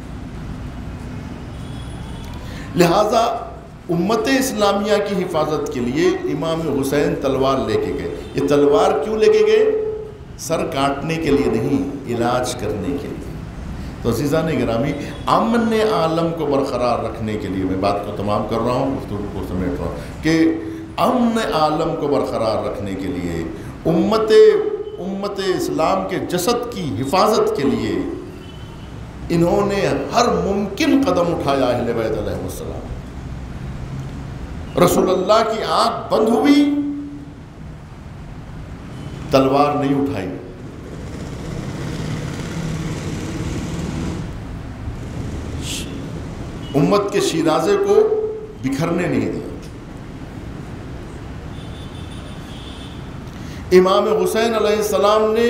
A: لہذا امت اسلامیہ کی حفاظت کے لیے امام حسین تلوار لے کے گئے۔ یہ تلوار کیوں لے کے گئے؟ سر کاٹنے کے لیے نہیں، علاج کرنے کے لیے۔ تو عزیزان گرامی، امن عالم کو برقرار رکھنے کے لیے میں بات کو تمام کر رہا ہوں، گفتگو کو سمیٹ رہا ہوں کہ امن عالم کو برقرار رکھنے کے لیے، امت امت اسلام کے جسد کی حفاظت کے لیے انہوں نے ہر ممکن قدم اٹھایا۔ اہل بیت علیہ السلام، رسول اللہ کی آنکھ بند ہوئی، تلوار نہیں اٹھائی۔ امت کے شیرازے کو بکھرنے نہیں دیا۔ امام حسین علیہ السلام نے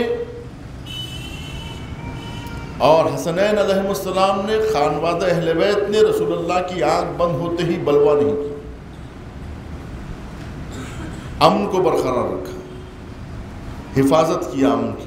A: اور حسنین علیہ السلام نے، خانوادہ اہل بیت نے رسول اللہ کی آنکھ بند ہوتے ہی بلوا نہیں کی، امن کو برقرار رکھا، حفاظت کی امن کی۔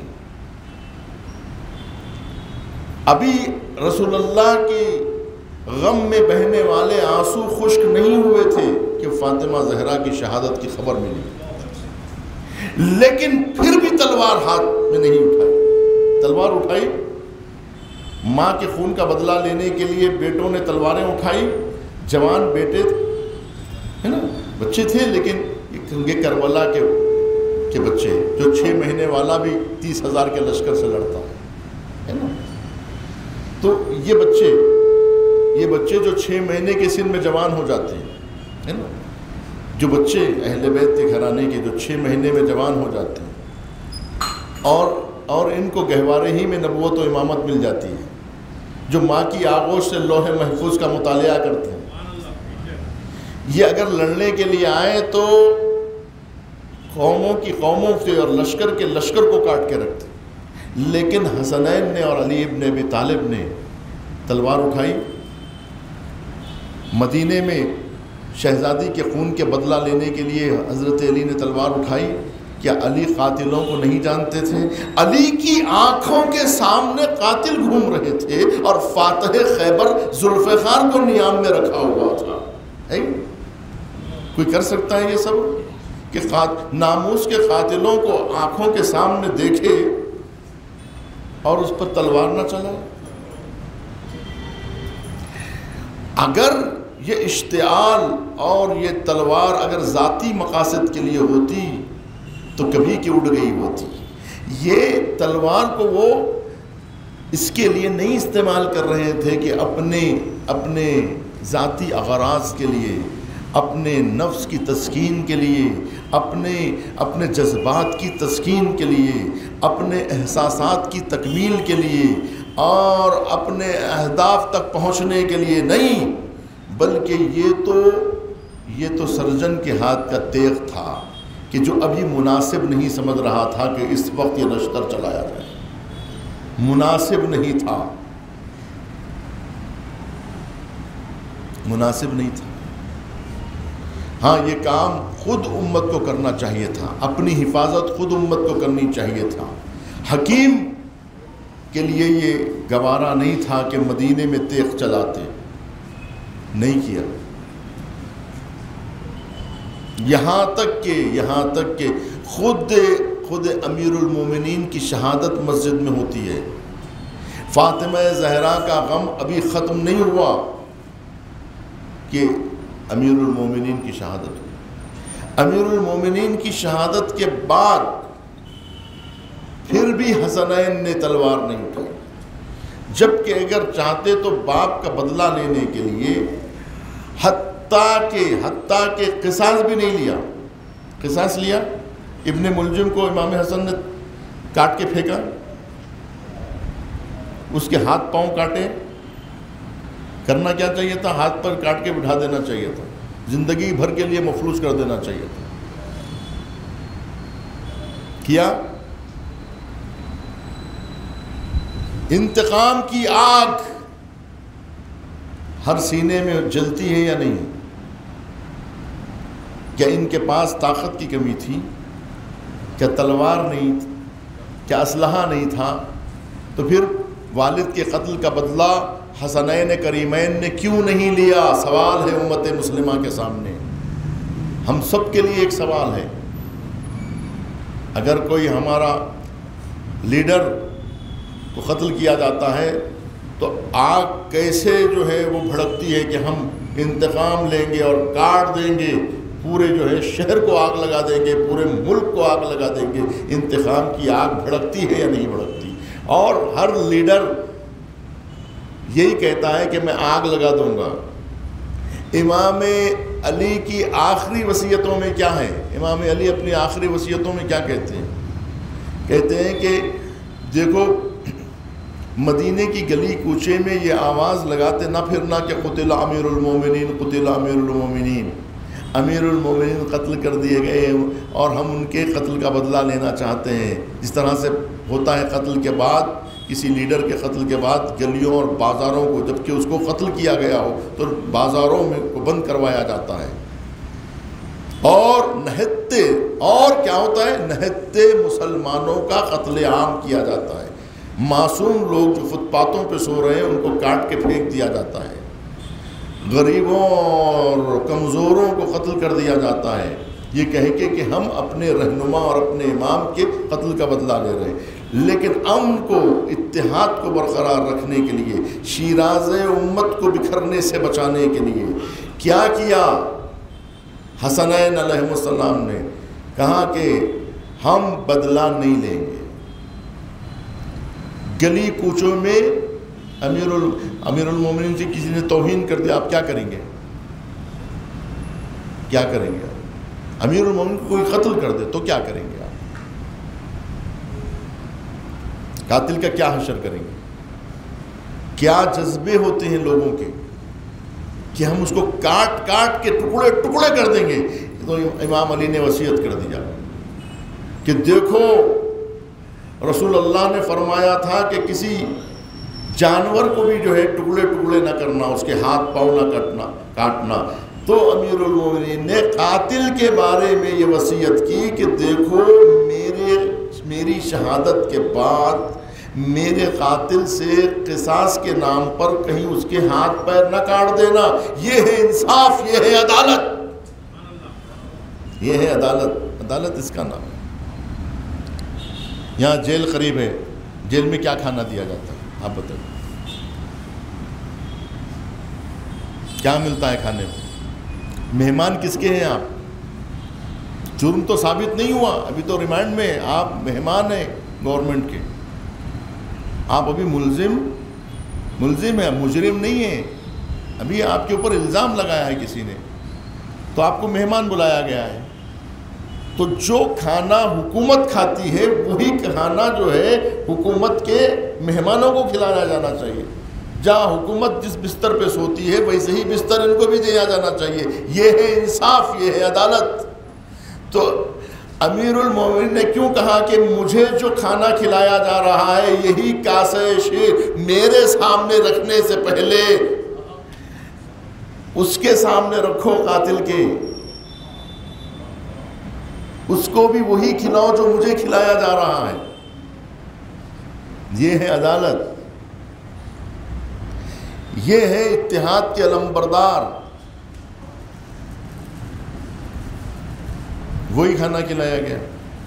A: ابھی رسول اللہ کے غم میں بہنے والے آنسو خشک نہیں ہوئے تھے کہ فاطمہ زہرا کی شہادت کی خبر ملی، لیکن پھر بھی تلوار ہاتھ میں نہیں اٹھائی۔ تلوار اٹھائی، ماں کے خون کا بدلہ لینے کے لیے بیٹوں نے تلواریں اٹھائی، جوان بیٹے ہے نا، بچے تھے، لیکن یہ کربلا کے کے بچے، جو چھ مہینے والا بھی تیس ہزار کے لشکر سے لڑتا ہے نا، تو یہ بچے یہ بچے جو چھ مہینے کے سن میں جوان ہو جاتے ہیں، ہے نا، جو بچے اہل بیت کے گھرانے کے جو چھ مہینے میں جوان ہو جاتے ہیں، اور اور ان کو گہوارے ہی میں نبوت و امامت مل جاتی ہے، جو ماں کی آغوش سے لوح محفوظ کا مطالعہ کرتے ہیں، یہ اگر لڑنے کے لیے آئے تو قوموں کی قوموں سے اور لشکر کے لشکر کو کاٹ کے رکھتے، لیکن حسنین نے اور علی ابن ابی طالب نے تلوار اٹھائی۔ مدینے میں شہزادی کے خون کے بدلہ لینے کے لیے حضرت علی نے تلوار اٹھائی۔ کیا علی قاتلوں کو نہیں جانتے تھے؟ علی کی آنکھوں کے سامنے قاتل گھوم رہے تھے اور فاتح خیبر ذوالفقار کو نیام میں رکھا ہوا تھا۔ کوئی کر سکتا ہے یہ سب کہ ناموس کے قاتلوں کو آنکھوں کے سامنے دیکھے اور اس پر تلوار نہ چلائے؟ اگر یہ اشتعال اور یہ تلوار اگر ذاتی مقاصد کے لیے ہوتی تو کبھی کی اڑ گئی ہوتی۔ یہ تلوار کو وہ اس کے لیے نہیں استعمال کر رہے تھے کہ اپنے اپنے ذاتی اغراض کے لیے، اپنے نفس کی تسکین کے لیے، اپنے اپنے جذبات کی تسکین کے لیے، اپنے احساسات کی تکمیل کے لیے اور اپنے اہداف تک پہنچنے کے لیے نہیں، بلکہ یہ تو یہ تو سرجن کے ہاتھ کا تیغ تھا کہ جو ابھی مناسب نہیں سمجھ رہا تھا کہ اس وقت یہ لشکر چلایا جائے، مناسب نہیں تھا، مناسب نہیں تھا۔ ہاں یہ کام خود امت کو کرنا چاہیے تھا، اپنی حفاظت خود امت کو کرنی چاہیے تھا۔ حکیم کے لیے یہ گوارا نہیں تھا کہ مدینے میں تیغ چلاتے، نہیں کیا۔ یہاں تک کہ یہاں تک کہ خود خود امیر المومنین کی شہادت مسجد میں ہوتی ہے۔ فاطمہ زہرا کا غم ابھی ختم نہیں ہوا کہ امیر المومنین کی شہادت ہوئی۔ امیر المومنین کی شہادت کے بعد پھر بھی حسنین نے تلوار نہیں اٹھائی، جبکہ اگر چاہتے تو باپ کا بدلہ لینے کے لیے حتیٰ کہ حتیٰ کہ قصاص بھی نہیں لیا۔ قصاص لیا؟ ابن ملجم کو امام حسن نے کاٹ کے پھینکا، اس کے ہاتھ پاؤں کاٹے۔ کرنا کیا چاہیے تھا؟ ہاتھ پر کاٹ کے بٹھا دینا چاہیے تھا، زندگی بھر کے لیے مفلوج کر دینا چاہیے تھا۔ کیا؟ انتقام کی آگ ہر سینے میں جلتی ہے یا نہیں؟ کیا ان کے پاس طاقت کی کمی تھی؟ کیا تلوار نہیں؟ کیا اسلحہ نہیں تھا؟ تو پھر والد کے قتل کا بدلہ حسنین کریمین نے کیوں نہیں لیا؟ سوال ہے امت مسلمہ کے سامنے، ہم سب کے لیے ایک سوال ہے۔ اگر کوئی ہمارا لیڈر کو قتل کیا جاتا ہے تو آگ کیسے جو ہے وہ بھڑکتی ہے کہ ہم انتقام لیں گے اور کاٹ دیں گے، پورے جو ہے شہر کو آگ لگا دیں گے، پورے ملک کو آگ لگا دیں گے۔ انتقام کی آگ بھڑکتی ہے یا نہیں بھڑکتی؟ اور ہر لیڈر یہی کہتا ہے کہ میں آگ لگا دوں گا۔ امام علی کی آخری وصیتوں میں کیا ہے؟ امام علی اپنی آخری وصیتوں میں کیا کہتے ہیں؟ کہتے ہیں کہ دیکھو مدینے کی گلی کوچے میں یہ آواز لگاتے نہ پھرنا کہ قتل امیر المومنین، قتل امیر المومنین، امیر المومنین قتل کر دیے گئے اور ہم ان کے قتل کا بدلہ لینا چاہتے ہیں۔ جس طرح سے ہوتا ہے قتل کے بعد، کسی لیڈر کے قتل کے بعد گلیوں اور بازاروں کو، جبکہ اس کو قتل کیا گیا ہو تو بازاروں میں کو بند کروایا جاتا ہے، اور نہتے اور کیا ہوتا ہے نہتے مسلمانوں کا قتل عام کیا جاتا ہے۔ معصوم لوگ جو فٹ پاتھوں پہ سو رہے ہیں ان کو کاٹ کے پھینک دیا جاتا ہے، غریبوں اور کمزوروں کو قتل کر دیا جاتا ہے، یہ کہہ کے کہ ہم اپنے رہنما اور اپنے امام کے قتل کا بدلہ لے رہے ہیں۔ لیکن امن کو، اتحاد کو برقرار رکھنے کے لیے، شیراز امت کو بکھرنے سے بچانے کے لیے کیا کیا؟ حسنین علیہ السلام نے کہا کہ ہم بدلہ نہیں لیں گے۔ گلی کوچوں میں امیر امیر المومنین سے کسی نے توہین کر دیا، آپ کیا کریں گے؟ کیا کریں گے؟ امیر المومنین کو کوئی قتل کر دے تو کیا کریں گے؟ آپ قاتل کا کیا حشر کریں گے؟ کیا جذبے ہوتے ہیں لوگوں کے کہ ہم اس کو کاٹ کاٹ کے ٹکڑے ٹکڑے کر دیں گے۔ تو امام علی نے وصیت کر دیا کہ دیکھو رسول اللہ نے فرمایا تھا کہ کسی جانور کو بھی جو ہے ٹکڑے ٹکڑے نہ کرنا، اس کے ہاتھ پاؤں نہ کٹنا کاٹنا۔ تو امیر المومنین نے قاتل کے بارے میں یہ وصیت کی کہ دیکھو میرے میری شہادت کے بعد میرے قاتل سے قصاص کے نام پر کہیں اس کے ہاتھ پیر نہ کاٹ دینا۔ یہ ہے انصاف، یہ ہے عدالت، یہ ہے عدالت، عدالت اس کا نام ہے۔ یہاں جیل قریب ہے، جیل میں کیا کھانا دیا جاتا ہے آپ بتائیں؟ کیا ملتا ہے کھانے میں؟ مہمان کس کے ہیں آپ؟ جرم تو ثابت نہیں ہوا، ابھی تو ریمانڈ میں، آپ مہمان ہیں گورنمنٹ کے، آپ ابھی ملزم ملزم ہیں، مجرم نہیں ہیں، ابھی آپ کے اوپر الزام لگایا ہے کسی نے، تو آپ کو مہمان بلایا گیا ہے۔ تو جو کھانا حکومت کھاتی ہے وہی کھانا جو ہے حکومت کے مہمانوں کو کھلایا جانا چاہیے۔ جہاں حکومت جس بستر پہ سوتی ہے ویسے ہی بستر ان کو بھی دیا جانا چاہیے. یہ ہے انصاف، یہ ہے عدالت. تو امیر المومنین نے کیوں کہا کہ مجھے جو کھانا کھلایا جا رہا ہے یہی کاسہ شیر میرے سامنے رکھنے سے پہلے اس کے سامنے رکھو قاتل کے، اس کو بھی وہی کھلاؤ جو مجھے کھلایا جا رہا ہے. یہ ہے عدالت، یہ ہے اتحاد کے علمبردار. وہی کھانا کھلایا گیا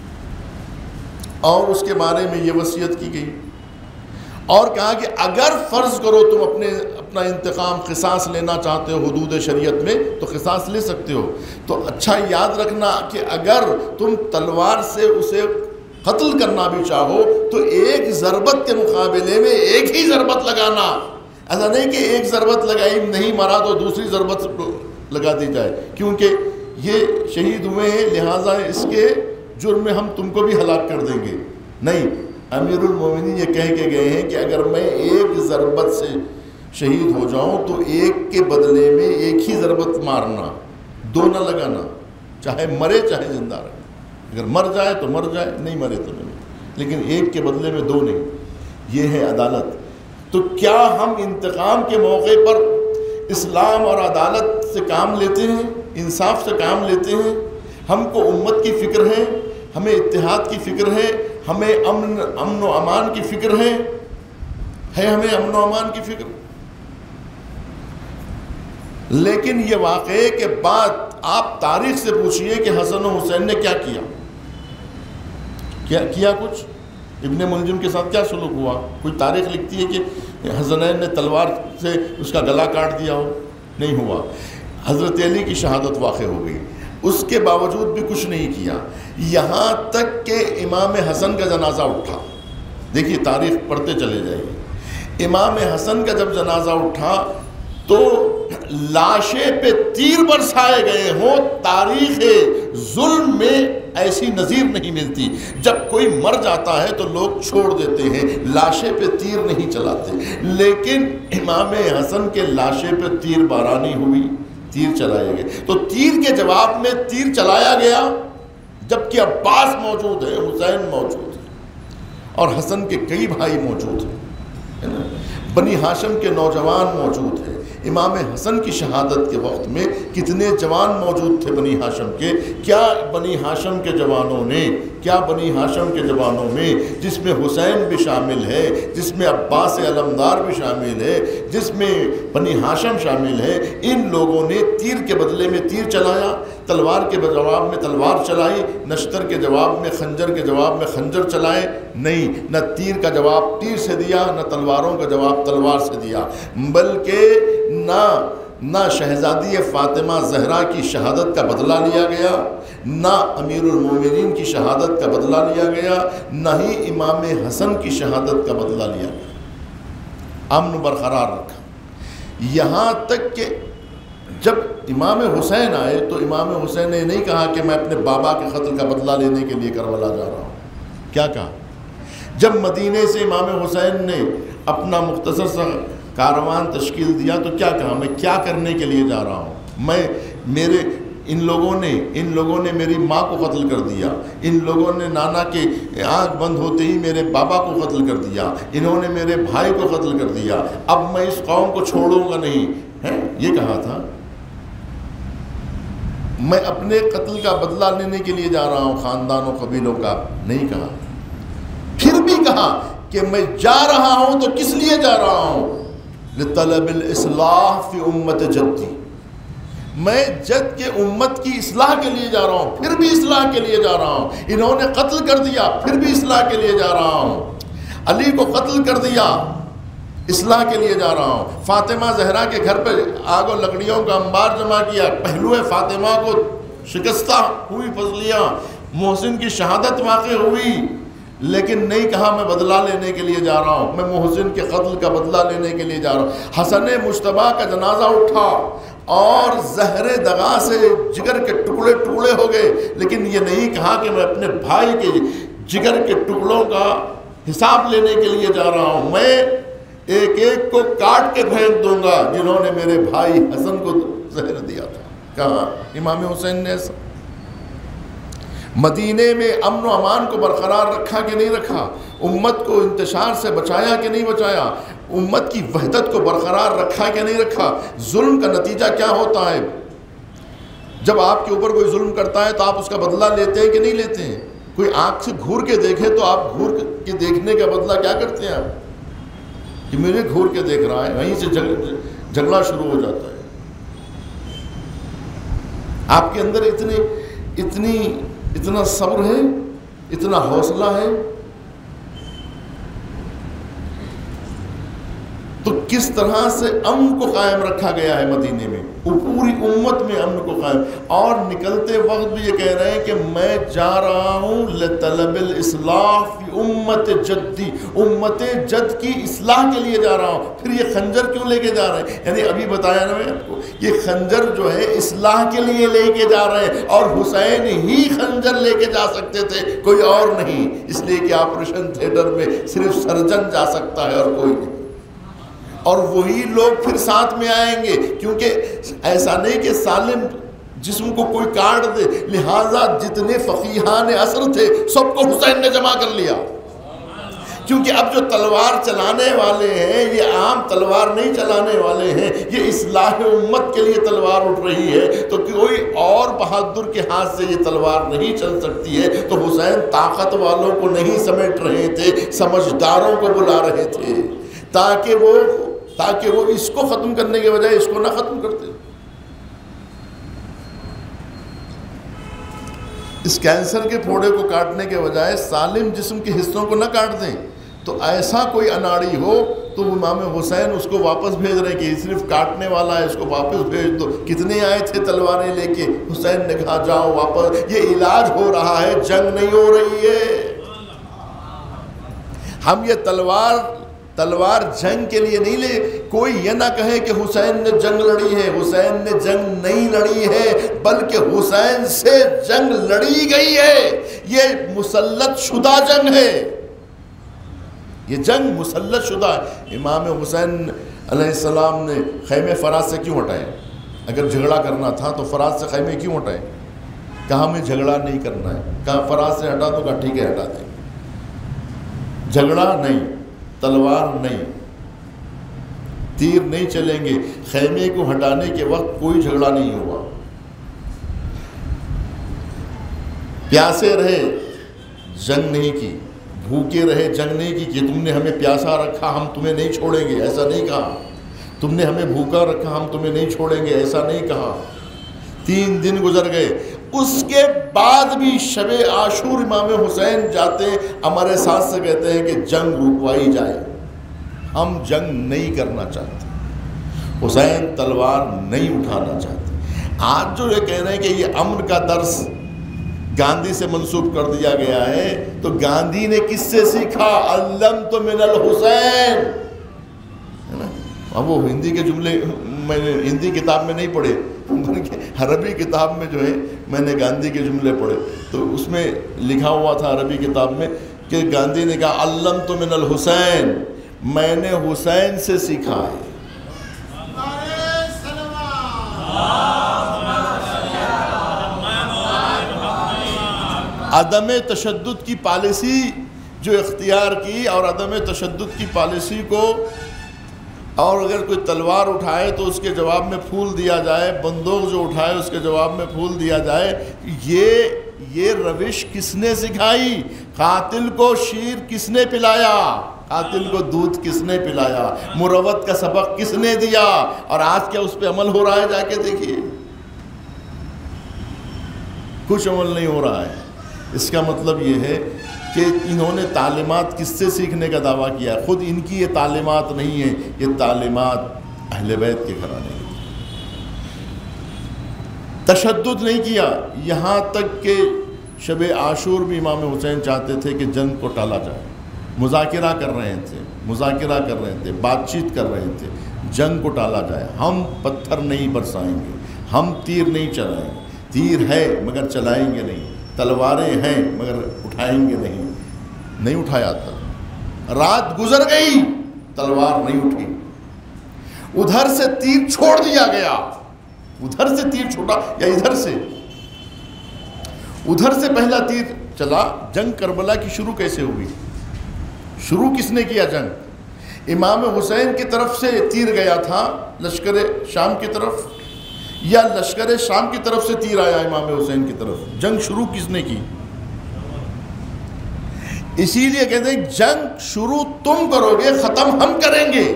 A: اور اس کے بارے میں یہ وصیت کی گئی اور کہا کہ اگر فرض کرو تم اپنے اپنا انتقام قصاص لینا چاہتے ہو حدود شریعت میں تو قصاص لے سکتے ہو. تو اچھا یاد رکھنا کہ اگر تم تلوار سے اسے قتل کرنا بھی چاہو تو ایک ضربت کے مقابلے میں ایک ہی ضربت لگانا. ایسا نہیں کہ ایک ضربت لگائی نہیں مرا تو دوسری ضربت لگا دی جائے کیونکہ یہ شہید ہوئے ہیں لہٰذا اس کے جرم میں ہم تم کو بھی ہلاک کر دیں گے. نہیں، امیر المومنین یہ کہہ کے گئے ہیں کہ اگر میں ایک ضربت سے شہید ہو جاؤں تو ایک کے بدلے میں ایک ہی ضربت مارنا، دو نہ لگانا، چاہے مرے چاہے زندہ رہے. اگر مر جائے تو مر جائے، نہیں مرے تو نہیں، لیکن ایک کے بدلے میں دو نہیں. یہ ہے عدالت. تو کیا ہم انتقام کے موقع پر اسلام اور عدالت سے کام لیتے ہیں، انصاف سے کام لیتے ہیں؟ ہم کو امت کی فکر ہے، ہمیں اتحاد کی فکر ہے، ہمیں امن امن و امان کی فکر ہے ہے ہمیں امن و امان کی فکر. لیکن یہ واقعے کے بعد آپ تاریخ سے پوچھئے کہ حسن و حسین نے کیا کیا کیا کیا کچھ ابن ملجم کے ساتھ کیا سلوک ہوا؟ کوئی تاریخ لکھتی ہے کہ حسنین نے تلوار سے اس کا گلا کاٹ دیا ہو؟ نہیں ہوا. حضرت علی کی شہادت واقع ہو گئی، اس کے باوجود بھی کچھ نہیں کیا، یہاں تک کہ امام حسن کا جنازہ اٹھا. دیکھیے تاریخ پڑھتے چلے جائیے. امام حسن کا جب جنازہ اٹھا تو لاشیں پہ تیر برسائے گئے ہوں. تاریخ ظلم میں ایسی نظیر نہیں ملتی. جب کوئی مر جاتا ہے تو لوگ چھوڑ دیتے ہیں، لاشیں پہ تیر نہیں چلاتے. لیکن امام حسن کے لاشیں پہ تیر بارانی ہوئی، تیر چلائے گئے. تو تیر کے جواب میں تیر چلایا گیا جبکہ عباس موجود ہے، حسین موجود ہے اور حسن کے کئی بھائی موجود ہیں، بنی ہاشم کے نوجوان موجود ہیں. امام حسن کی شہادت کے وقت میں کتنے جوان موجود تھے بنی ہاشم کے؟ کیا بنی ہاشم کے جوانوں نے کیا بنی ہاشم کے جوانوں میں جس میں حسین بھی شامل ہے، جس میں عباس علمدار بھی شامل ہے، جس میں بنی ہاشم شامل ہے، ان لوگوں نے تیر کے بدلے میں تیر چلایا، تلوار کے جواب میں تلوار چلائی، نشتر کے جواب میں خنجر کے جواب میں خنجر چلائے؟ نہیں، نہ تیر کا جواب تیر سے دیا، نہ تلواروں کا جواب تلوار سے دیا، بلکہ نہ نہ شہزادی فاطمہ زہرا کی شہادت کا بدلہ لیا گیا، نہ امیر المومنین کی شہادت کا بدلہ لیا گیا، نہ ہی امام حسن کی شہادت کا بدلہ لیا گیا. امن برقرار رکھا. یہاں تک کہ جب امام حسین آئے تو امام حسین نے نہیں کہا کہ میں اپنے بابا کے قتل کا بدلہ لینے کے لیے کربلا جا رہا ہوں. کیا کہا؟ جب مدینے سے امام حسین نے اپنا مختصر سا کاروان تشکیل دیا تو کیا کہا؟ میں کیا کرنے کے لیے جا رہا ہوں؟ میں میرے ان لوگوں نے ان لوگوں نے میری ماں کو قتل کر دیا، ان لوگوں نے نانا کے آنکھ بند ہوتے ہی میرے بابا کو قتل کر دیا، انہوں نے میرے بھائی کو قتل کر دیا، اب میں اس قوم کو چھوڑوں گا نہیں ہے. یہ کہا تھا میں اپنے قتل کا بدلہ لینے کے لیے جا رہا ہوں خاندانوں قبیلوں کا، نہیں کہا. پھر بھی کہا کہ میں جا رہا ہوں تو کس لیے جا رہا ہوں؟ لطلب الاصلاح فی امت جدی، میں جد کے امت کی اصلاح کے لیے جا رہا ہوں، پھر بھی اصلاح کے لیے جا رہا ہوں. انہوں نے قتل کر دیا، پھر بھی اصلاح کے لیے جا رہا ہوں. علی کو قتل کر دیا، اصلاح کے لیے جا رہا ہوں. فاطمہ زہرا کے گھر پہ آگ و لکڑیوں کا انبار جمع کیا، پہلو فاطمہ کو شکستہ ہوئی فضلیہ، محسن کی شہادت واقع ہوئی، لیکن نہیں کہا میں بدلہ لینے کے لیے جا رہا ہوں، میں محسن کے قتل کا بدلہ لینے کے لیے جا رہا ہوں. حسن مجتبیٰ کا جنازہ اٹھا اور زہر دغا سے جگر کے ٹکڑے ٹکڑے ہو گئے، لیکن یہ نہیں کہا کہ میں اپنے بھائی کے جگر کے ٹکڑوں کا حساب لینے کے لیے جا رہا ہوں. میں ایک ایک کو کاٹ کے پھینک دوں گا جنہوں نے میرے بھائی حسن کو زہر دیا تھا. کہا امام حسین نے ایسا. مدینے میں امن و امان کو برقرار رکھا کہ نہیں رکھا؟ امت کو انتشار سے بچایا کہ نہیں بچایا؟ امت کی وحدت کو برقرار رکھا کہ نہیں رکھا؟ ظلم کا نتیجہ کیا ہوتا ہے؟ جب آپ کے اوپر کوئی ظلم کرتا ہے تو آپ اس کا بدلہ لیتے ہیں کہ نہیں لیتے ہیں؟ کوئی آنکھ سے گھور کے دیکھے تو آپ گھور کے دیکھنے کا بدلہ کیا کرتے ہیں آپ؟ کہ میرے گھور کے دیکھ رہا ہے، وہیں سے جھگڑا شروع ہو جاتا ہے. آپ کے اندر اتنی اتنی اتنا صبر ہے، اتنا حوصلہ ہے، تو کس طرح سے امن کو قائم رکھا گیا ہے مدینے میں، پوری امت میں امن کو قائم. اور نکلتے وقت بھی یہ کہہ رہے ہیں کہ میں جا رہا ہوں لطلب الاصلاح فی امت جدی، امت جد کی اصلاح کے لیے جا رہا ہوں. پھر یہ خنجر کیوں لے کے جا رہے ہیں؟ یعنی ابھی بتایا نا میں آپ کو، یہ خنجر جو ہے اصلاح کے لیے لے کے جا رہے ہیں، اور حسین ہی خنجر لے کے جا سکتے تھے، کوئی اور نہیں. اس لیے کہ آپریشن تھیٹر میں صرف سرجن جا سکتا ہے اور کوئی نہیں. اور وہی لوگ پھر ساتھ میں آئیں گے، کیونکہ ایسا نہیں کہ سالم جسم کو کوئی کاٹ دے. لہٰذا جتنے فقیہان عصر تھے سب کو حسین نے جمع کر لیا، کیونکہ اب جو تلوار چلانے والے ہیں یہ عام تلوار نہیں چلانے والے ہیں، یہ اصلاح امت کے لیے تلوار اٹھ رہی ہے. تو کوئی اور بہادر کے ہاتھ سے یہ تلوار نہیں چل سکتی ہے. تو حسین طاقت والوں کو نہیں سمیٹ رہے تھے، سمجھداروں کو بلا رہے تھے، تاکہ وہ تاکہ وہ اس کو ختم کرنے کے بجائے اس کو نہ ختم کرتے. اس کینسر کے پھوڑے کو کاٹنے کے بجائے سالم جسم کے حصوں کو نہ کاٹ دیں. تو ایسا کوئی اناڑی ہو تو امام حسین اس کو واپس بھیج رہے ہیں کہ صرف کاٹنے والا ہے، اس کو واپس بھیج دو. کتنے آئے تھے تلواریں لے کے؟ حسین نے کہا جاؤ واپس، یہ علاج ہو رہا ہے، جنگ نہیں ہو رہی ہے. ہم یہ تلوار تلوار جنگ کے لیے نہیں لے. کوئی یہ نہ کہے کہ حسین نے جنگ لڑی ہے. حسین نے جنگ نہیں لڑی ہے، بلکہ حسین سے جنگ لڑی گئی ہے. یہ مسلط شدہ جنگ ہے، یہ جنگ مسلط شدہ ہے. امام حسین علیہ السلام نے خیمے فراز سے کیوں ہٹائے؟ اگر جھگڑا کرنا تھا تو فراز سے خیمے کیوں ہٹائے؟ کہا ہمیں جھگڑا نہیں کرنا ہے. کہا فراز سے ہٹا تو کہا ٹھیک ہے ہٹا دیں. جھگڑا نہیں، تلوار نہیں، تیر نہیں چلیں گے. خیمے کو ہٹانے کے وقت کوئی جھگڑا نہیں ہوا. پیاسے رہے، جنگ نہیں کی. بھوکے رہے، جنگ نہیں کی کہ تم نے ہمیں پیاسا رکھا ہم تمہیں نہیں چھوڑیں گے، ایسا نہیں کہا. تم نے ہمیں بھوکا رکھا ہم تمہیں نہیں چھوڑیں گے، ایسا نہیں کہا. تین دن گزر گئے، اس کے بعد بھی شب عاشور امام حسین جاتے ہمارے ساتھ سے کہتے ہیں کہ جنگ رکوائی جائے، ہم جنگ نہیں کرنا چاہتے، حسین تلوار نہیں اٹھانا چاہتے. آج جو یہ کہہ رہے ہیں کہ یہ امن کا درس گاندھی سے منسوب کر دیا گیا ہے، تو گاندھی نے کس سے سیکھا؟ علمت من الحسین. اب وہ ہندی کے جملے میں نے ہندی کتاب میں نہیں پڑھے، عربی کتاب میں جو ہے میں نے گاندھی کے جملے پڑھے، تو اس میں لکھا ہوا تھا عربی کتاب میں کہ گاندھی نے کہا علمت من الحسین، میں نے حسین سے سیکھا ہے. عدم تشدد کی پالیسی جو اختیار کی، اور عدم تشدد کی پالیسی کو، اور اگر کوئی تلوار اٹھائے تو اس کے جواب میں پھول دیا جائے، بندوق جو اٹھائے اس کے جواب میں پھول دیا جائے، یہ یہ روش کس نے سکھائی؟ قاتل کو شیر کس نے پلایا؟ قاتل کو دودھ کس نے پلایا؟ مروت کا سبق کس نے دیا؟ اور آج کیا اس پہ عمل ہو رہا ہے؟ جا کے دیکھیے، کچھ عمل نہیں ہو رہا ہے. اس کا مطلب یہ ہے کہ انہوں نے تعلیمات کس سے سیکھنے کا دعویٰ کیا ہے؟ خود ان کی یہ تعلیمات نہیں ہیں، یہ تعلیمات اہل بیت کے گھرانے کی. تشدد نہیں کیا، یہاں تک کہ شب عاشور بھی امام حسین چاہتے تھے کہ جنگ کو ٹالا جائے. مذاکرہ کر رہے تھے مذاکرہ کر رہے تھے بات چیت کر رہے تھے، جنگ کو ٹالا جائے. ہم پتھر نہیں برسائیں گے، ہم تیر نہیں چلائیں گے. تیر ہے مگر چلائیں گے نہیں، تلواریں ہیں مگر اٹھائیں گے نہیں. نہیں اٹھایا تھا. رات گزر گئی، تلوار نہیں اٹھی. ادھر سے تیر چھوڑ دیا گیا, ادھر سے تیر چھوٹا یا ادھر سے, ادھر سے پہلا تیر چلا. جنگ کربلا کی شروع کیسے ہوئی؟ شروع کس نے کیا جنگ؟ امام حسین کی طرف سے تیر گیا تھا لشکر شام کی طرف, یا لشکر شام کی طرف سے تیر آیا امام حسین کی طرف؟ جنگ شروع کس نے کی؟ اسی لیے کہتے ہیں جنگ شروع تم کرو گے, ختم ہم کریں گے.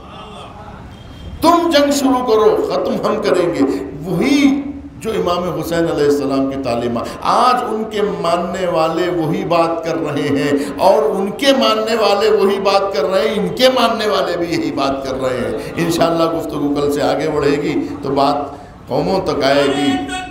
A: تم جنگ شروع کرو, ختم ہم کریں گے. وہی جو امام حسین علیہ السلام کی تعلیمات, آج ان کے ماننے والے وہی بات کر رہے ہیں, اور ان کے ماننے والے وہی بات کر رہے ہیں, ان کے ماننے والے بھی یہی بات کر رہے ہیں. انشاءاللہ گفتگو کل سے آگے بڑھے گی تو بات قوموں تک آئے گی.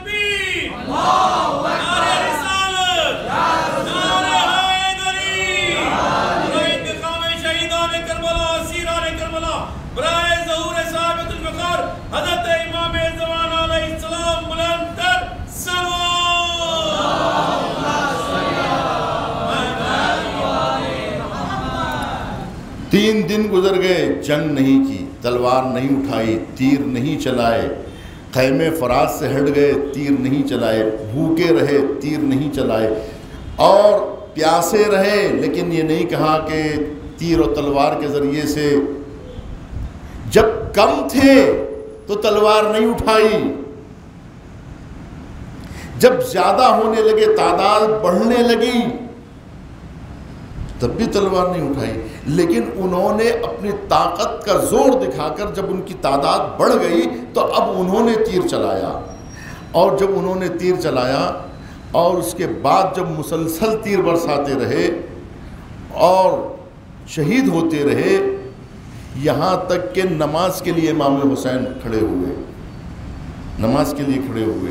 A: تین دن گزر گئے, جنگ نہیں کی, تلوار نہیں اٹھائی, تیر نہیں چلائے, خیمے فراز سے ہٹ گئے, تیر نہیں چلائے, بھوکے رہے, تیر نہیں چلائے, اور پیاسے رہے, لیکن یہ نہیں کہا کہ تیر و تلوار کے ذریعے سے. جب کم تھے تو تلوار نہیں اٹھائی, جب زیادہ ہونے لگے, تعداد بڑھنے لگی, تب بھی تلوار نہیں اٹھائی. لیکن انہوں نے اپنی طاقت کا زور دکھا کر جب ان کی تعداد بڑھ گئی تو اب انہوں نے تیر چلایا. اور جب انہوں نے تیر چلایا اور اس کے بعد جب مسلسل تیر برساتے رہے اور شہید ہوتے رہے, یہاں تک کہ نماز کے لیے امام حسین کھڑے ہوئے, نماز کے لیے کھڑے ہوئے.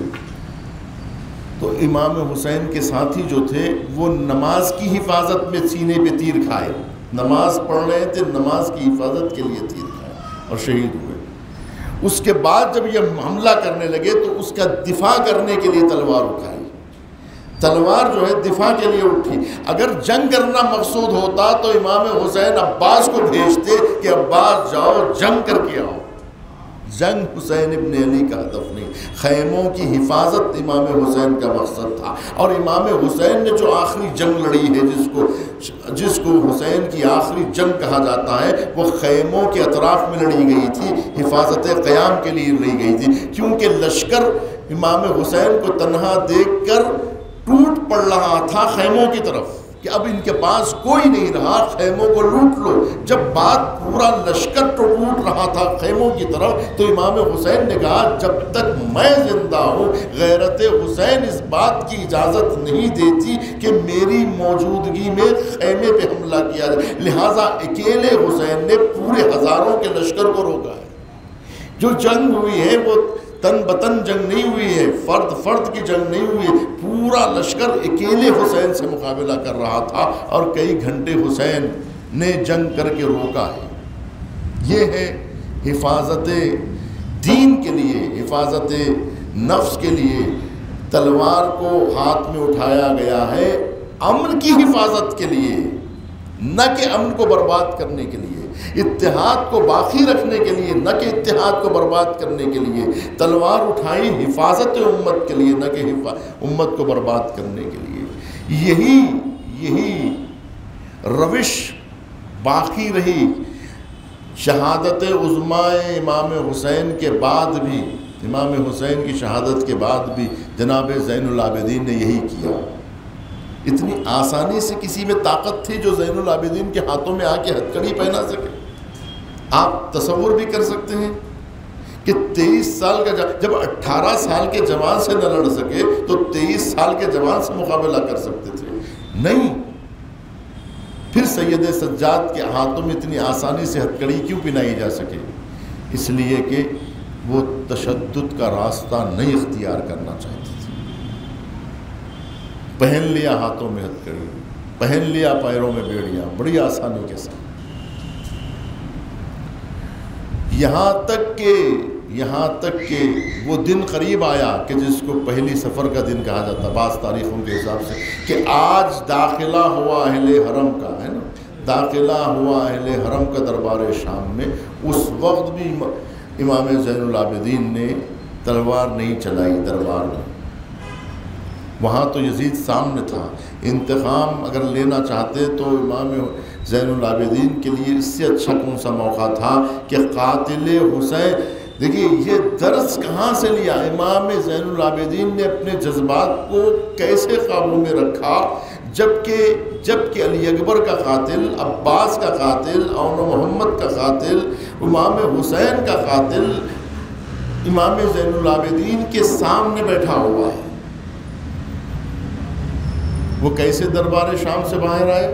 A: تو امام حسین کے ساتھی جو تھے وہ نماز کی حفاظت میں سینے پہ تیر کھائے, نماز پڑھ رہے تھے, نماز کی حفاظت کے لیے تیر کھائے اور شہید ہوئے. اس کے بعد جب یہ حملہ کرنے لگے تو اس کا دفاع کرنے کے لیے تلوار اٹھائی. تلوار جو ہے دفاع کے لیے اٹھی. اگر جنگ کرنا مقصود ہوتا تو امام حسین عباس کو بھیجتے کہ عباس جاؤ جنگ کر کے آؤ. جنگ حسین ابن علی کا ہدف نہیں, خیموں کی حفاظت امام حسین کا مقصد تھا. اور امام حسین نے جو آخری جنگ لڑی ہے, جس کو جس کو حسین کی آخری جنگ کہا جاتا ہے, وہ خیموں کے اطراف میں لڑی گئی تھی, حفاظت قیام کے لیے لڑی گئی تھی. کیونکہ لشکر امام حسین کو تنہا دیکھ کر ٹوٹ پڑ رہا تھا خیموں کی طرف کہ اب ان کے پاس کوئی نہیں رہا, خیموں کو لوٹ لو. جب بات پورا لشکر تو ٹوٹ رہا تھا خیموں کی طرف, تو امام حسین نے کہا جب تک میں زندہ ہوں غیرت حسین اس بات کی اجازت نہیں دیتی کہ میری موجودگی میں خیمے پہ حملہ کیا جائے. لہٰذا اکیلے حسین نے پورے ہزاروں کے لشکر کو روکا ہے. جو جنگ ہوئی ہے وہ تن بتن جنگ نہیں ہوئی ہے, فرد فرد کی جنگ نہیں ہوئی ہے. پورا لشکر اکیلے حسین سے مقابلہ کر رہا تھا اور کئی گھنٹے حسین نے جنگ کر کے روکا ہے. یہ ہے حفاظت دین کے لیے, حفاظت نفس کے لیے تلوار کو ہاتھ میں اٹھایا گیا ہے, امن کی حفاظت کے لیے, نہ کہ امن کو برباد کرنے کے لیے, اتحاد کو باقی رکھنے کے لیے, نہ کہ اتحاد کو برباد کرنے کے لیے. تلوار اٹھائی حفاظت امت کے لیے, نہ کہ امت کو برباد کرنے کے لیے. یہی یہی روش باقی رہی شہادت عظمیٰ امام حسین کے بعد بھی. امام حسین کی شہادت کے بعد بھی جناب زین العابدین نے یہی کیا. اتنی آسانی سے کسی میں طاقت تھی جو زین العابدین کے ہاتھوں میں آ کے ہتھکڑی پہنا سکے. آپ تصور بھی کر سکتے ہیں کہ تیئیس سال کا جب اٹھارہ سال کے جوان سے نہ لڑ سکے تو تیئیس سال کے جوان سے مقابلہ کر سکتے تھے؟ نہیں. پھر سید سجاد کے ہاتھوں میں اتنی آسانی سے ہتھکڑی کیوں پہنائی جا سکے؟ اس لیے کہ وہ تشدد کا راستہ نہیں اختیار کرنا چاہتے تھے. پہن لیا ہاتھوں میں ہتھکڑی, پہن لیا پیروں میں بیڑیاں, بڑی آسانی کے ساتھ. یہاں تک کہ یہاں تک کہ وہ دن قریب آیا کہ جس کو پہلی سفر کا دن کہا جاتا بعض تاریخوں کے حساب سے, کہ آج داخلہ ہوا اہل حرم کا, ہے نا, داخلہ ہوا اہل حرم کا دربار شام میں، اس وقت بھی امام زین العابدین نے تلوار نہیں چلائی دربار میں. وہاں تو یزید سامنے تھا. انتقام اگر لینا چاہتے تو امام زین العابدین کے لیے اس سے اچھا کون سا موقع تھا کہ قاتل حسین. دیکھیے یہ درس کہاں سے لیا. امام زین العابدین نے اپنے جذبات کو کیسے قابو میں رکھا، جبکہ جبکہ علی اکبر کا قاتل، عباس کا قاتل، اون محمد کا قاتل، امام حسین کا قاتل امام زین العابدین کے سامنے بیٹھا ہوا ہے. وہ کیسے دربار شام سے باہر آئے؟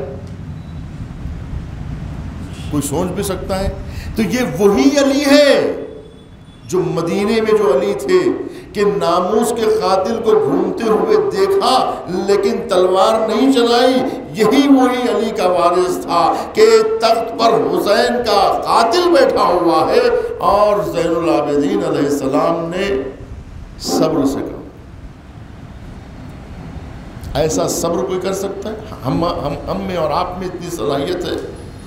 A: کوئی سوچ بھی سکتا ہے؟ تو یہ وہی علی ہے جو مدینے میں جو علی تھے کہ ناموس کے قاتل کو گھومتے ہوئے دیکھا لیکن تلوار نہیں چلائی. یہی وہی علی کا وارث تھا کہ تخت پر حسین کا قاتل بیٹھا ہوا ہے اور زین العابدین علیہ السلام نے صبر سے کہا. ایسا صبر کوئی کر سکتا ہے؟ ہم ہم ہم میں اور آپ میں اتنی صلاحیت ہے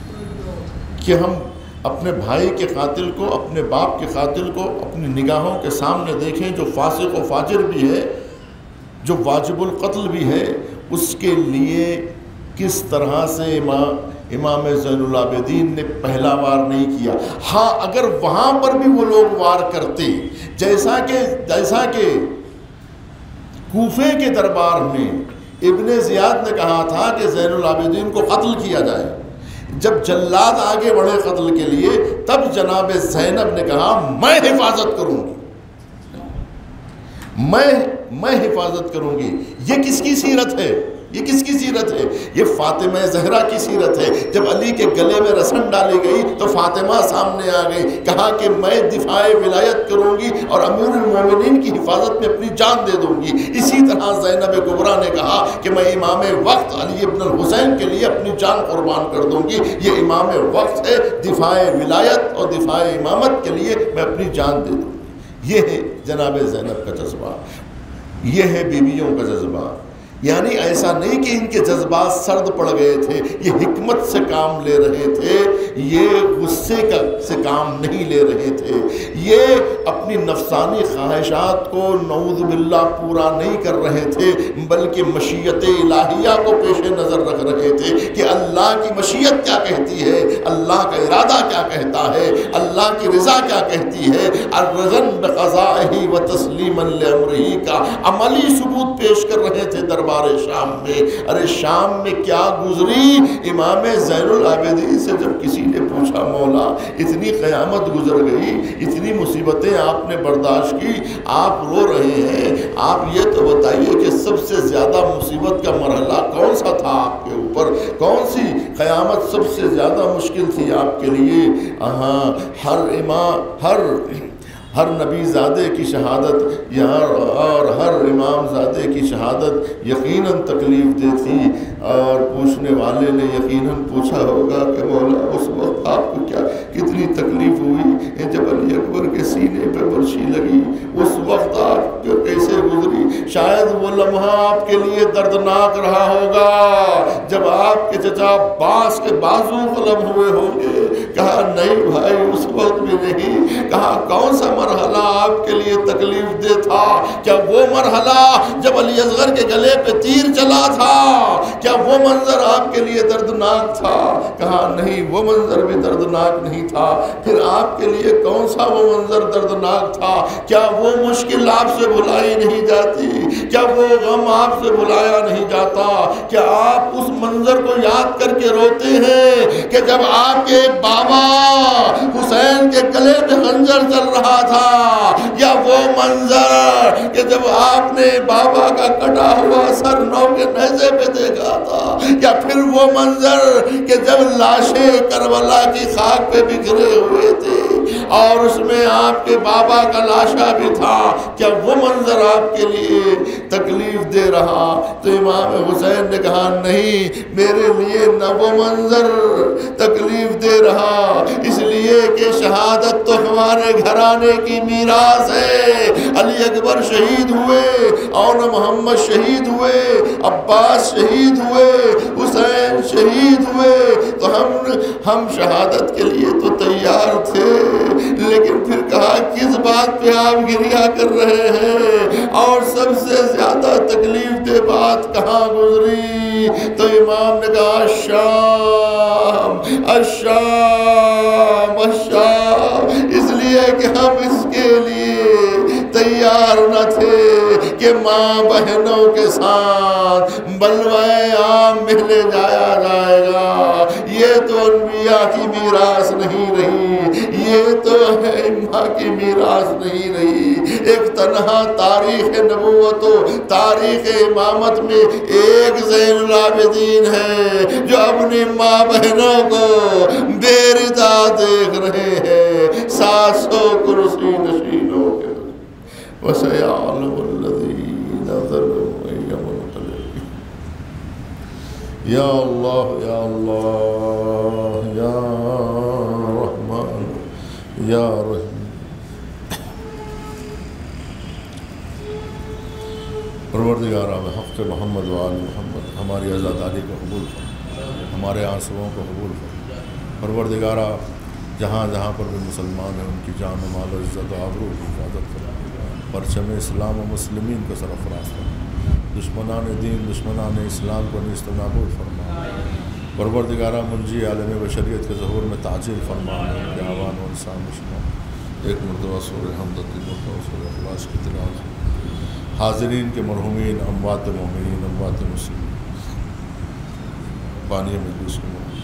A: کہ ہم اپنے بھائی کے قاتل کو، اپنے باپ کے قاتل کو اپنی نگاہوں کے سامنے دیکھیں، جو فاسق و فاجر بھی ہے، جو واجب القتل بھی ہے، اس کے لیے کس طرح سے امام امام زین العابدین نے پہلا وار نہیں کیا. ہاں اگر وہاں پر بھی وہ لوگ وار کرتے، جیسا کہ جیسا کہ کوفے کے دربار میں ابن زیاد نے کہا تھا کہ زین العابدین کو قتل کیا جائے. جب جلاد آگے بڑھے قتل کے لیے تب جناب زینب نے کہا میں حفاظت کروں گی، میں میں حفاظت کروں گی. یہ کس کی سیرت ہے؟ یہ کس کی سیرت ہے؟ یہ فاطمہ زہرا کی سیرت ہے. جب علی کے گلے میں رسن ڈالی گئی تو فاطمہ سامنے آ گئی، کہا کہ میں دفاع ولایت کروں گی اور امیر المومنین کی حفاظت میں اپنی جان دے دوں گی. اسی طرح زینب کبریٰ نے کہا کہ میں امام وقت علی ابن الحسین کے لیے اپنی جان قربان کر دوں گی. یہ امام وقت ہے، دفاع ولایت اور دفاع امامت کے لیے میں اپنی جان دے دوں گی. یہ ہے جناب زینب کا جذبہ، یہ ہے بیویوں کا جذبہ. یعنی ایسا نہیں کہ ان کے جذبات سرد پڑ گئے تھے، یہ حکمت سے کام لے رہے تھے، یہ غصے کا سے کام نہیں لے رہے تھے، یہ اپنی نفسانی خواہشات کو نعوذ باللہ پورا نہیں کر رہے تھے، بلکہ مشیت الہیہ کو پیش نظر رکھ رہے تھے کہ اللہ کی مشیت کیا کہتی ہے، اللہ کا ارادہ کیا کہتا ہے، اللہ کی رضا کیا کہتی ہے. الرضا بقضائہ و تسلیما لامرہ کا عملی ثبوت پیش کر رہے تھے دربار شام میں. ارے شام میں کیا گزری. امام زین العابدین سے جب کسی نے پوچھا مولا اتنی قیامت گزر گئی، اتنی مصیبتیں آپ نے برداشت کی، آپ رو رہے ہیں، آپ یہ تو بتائیے کہ سب سے زیادہ مصیبت کا مرحلہ کون سا تھا آپ کے اوپر؟ کون سی قیامت سب سے زیادہ مشکل تھی آپ کے لیے؟ ہاں ہر امام ہر ہر نبی زادے کی شہادت یہاں اور ہر امام زادے کی شہادت یقیناً تکلیف دہ تھی. اور پوچھنے والے نے یقیناً پوچھا ہوگا کہ مولا اس وقت آپ کو کیا کتنی تکلیف ہوئی جب علی اکبر کے سینے پہ برچھی لگی، اس وقت آپ کو کیسے گزری؟ شاید وہ لمحہ آپ کے لیے دردناک رہا ہوگا جب آپ کے چچا عباس کے بازو قلم ہوئے ہوں گے. کہا نہیں بھائی اس وقت بھی نہیں. کہا کون سا مرحلہ آپ کے لیے تکلیف دہ تھا؟ کیا وہ مرحلہ جب علی اصغر کے گلے پہ تیر چلا تھا؟ کیا وہ منظر آپ کے لیے دردناک تھا؟ کہا نہیں وہ منظر بھی دردناک نہیں تھا. پھر آپ کے لیے کون سا وہ منظر دردناک تھا؟ کیا وہ مشکل آپ سے بھلائی نہیں جاتی؟ کیا وہ غم آپ سے بھلایا نہیں جاتا؟ کیا آپ اس منظر کو یاد کر کے روتے ہیں کہ جب آپ کے بابا حسین کے گلے پہ خنجر چل رہا تھا؟ یا وہ منظر کہ جب آپ نے بابا کا کٹا ہوا سر نو کے نیزے پہ دیکھا تھا؟ یا پھر وہ منظر کہ جب لاشیں کربلا کی خاک پہ بکھرے ہوئے تھے اور اس میں آپ کے بابا کا لاشا بھی تھا؟ کیا وہ منظر آپ کے لیے تکلیف دے رہا؟ تو امام حسین نے کہا نہیں، میرے لیے نہ وہ منظر تکلیف دے رہا، اس لیے کہ شہادت تو ہمارے گھرانے کی میراث ہے. علی اکبر شہید ہوئے اور محمد شہید ہوئے، عباس شہید ہوئے، حسین شہید ہوئے، تو ہم ہم شہادت کے لیے تو تیار تھے، لیکن پھر کہا کس بات پہ آپ گریہ کر رہے ہیں؟ اور سب سے زیادہ تکلیف دہ بات کہاں گزری؟ تو امام نے کہا الشام الشام الشام، اس لیے کہ ہم اس کے لیے تیار نہ تھے کہ ماں بہنوں کے ساتھ بلوائے عام میں لے جایا جائے گا۔ یہ تو انبیاء کی میراث نہیں رہی، یہ تو ہے ماں کی میراث نہیں رہی۔ ایک تنہا تاریخ نبوت و تاریخ امامت میں ایک زین العابدین ہے جو اپنی ماں بہنوں کو بے رضا دیکھ رہے ہیں سات سو کرسی نشینوں کے۔ وَسَيَعْلَمُ الَّذِينَ ظَلَمُوا أَيَّ مُنقَلِبٍ۔ یا اللہ یا اللہ یا رحمان یا رحیم۔ پروردگارہ بحق محمد و آل محمد ہماری عزاداری کو قبول فرما، ہمارے آنسوؤں کو قبول فرما۔ پروردگارہ جہاں جہاں پر بھی مسلمان ہیں ان کی جان و مال و عزت و آبرو کی حفاظت فرما، پرچم اسلام و مسلمین کو سرفراز فرما، دشمنان دین دشمنان اسلام کو نیست و نابود فرما۔ پروردگارہ منجی عالم بشریت کے ظہور میں تعجیل فرما، ان کے آوان و انسان مشمع ایک مرتبہ سورہ حمد تین مرتبہ سورہ اخلاص کی تلاوت۔ حاضرین کے مرحومین، اموات مومنین، اموات مسلمین، بانی مجلس کے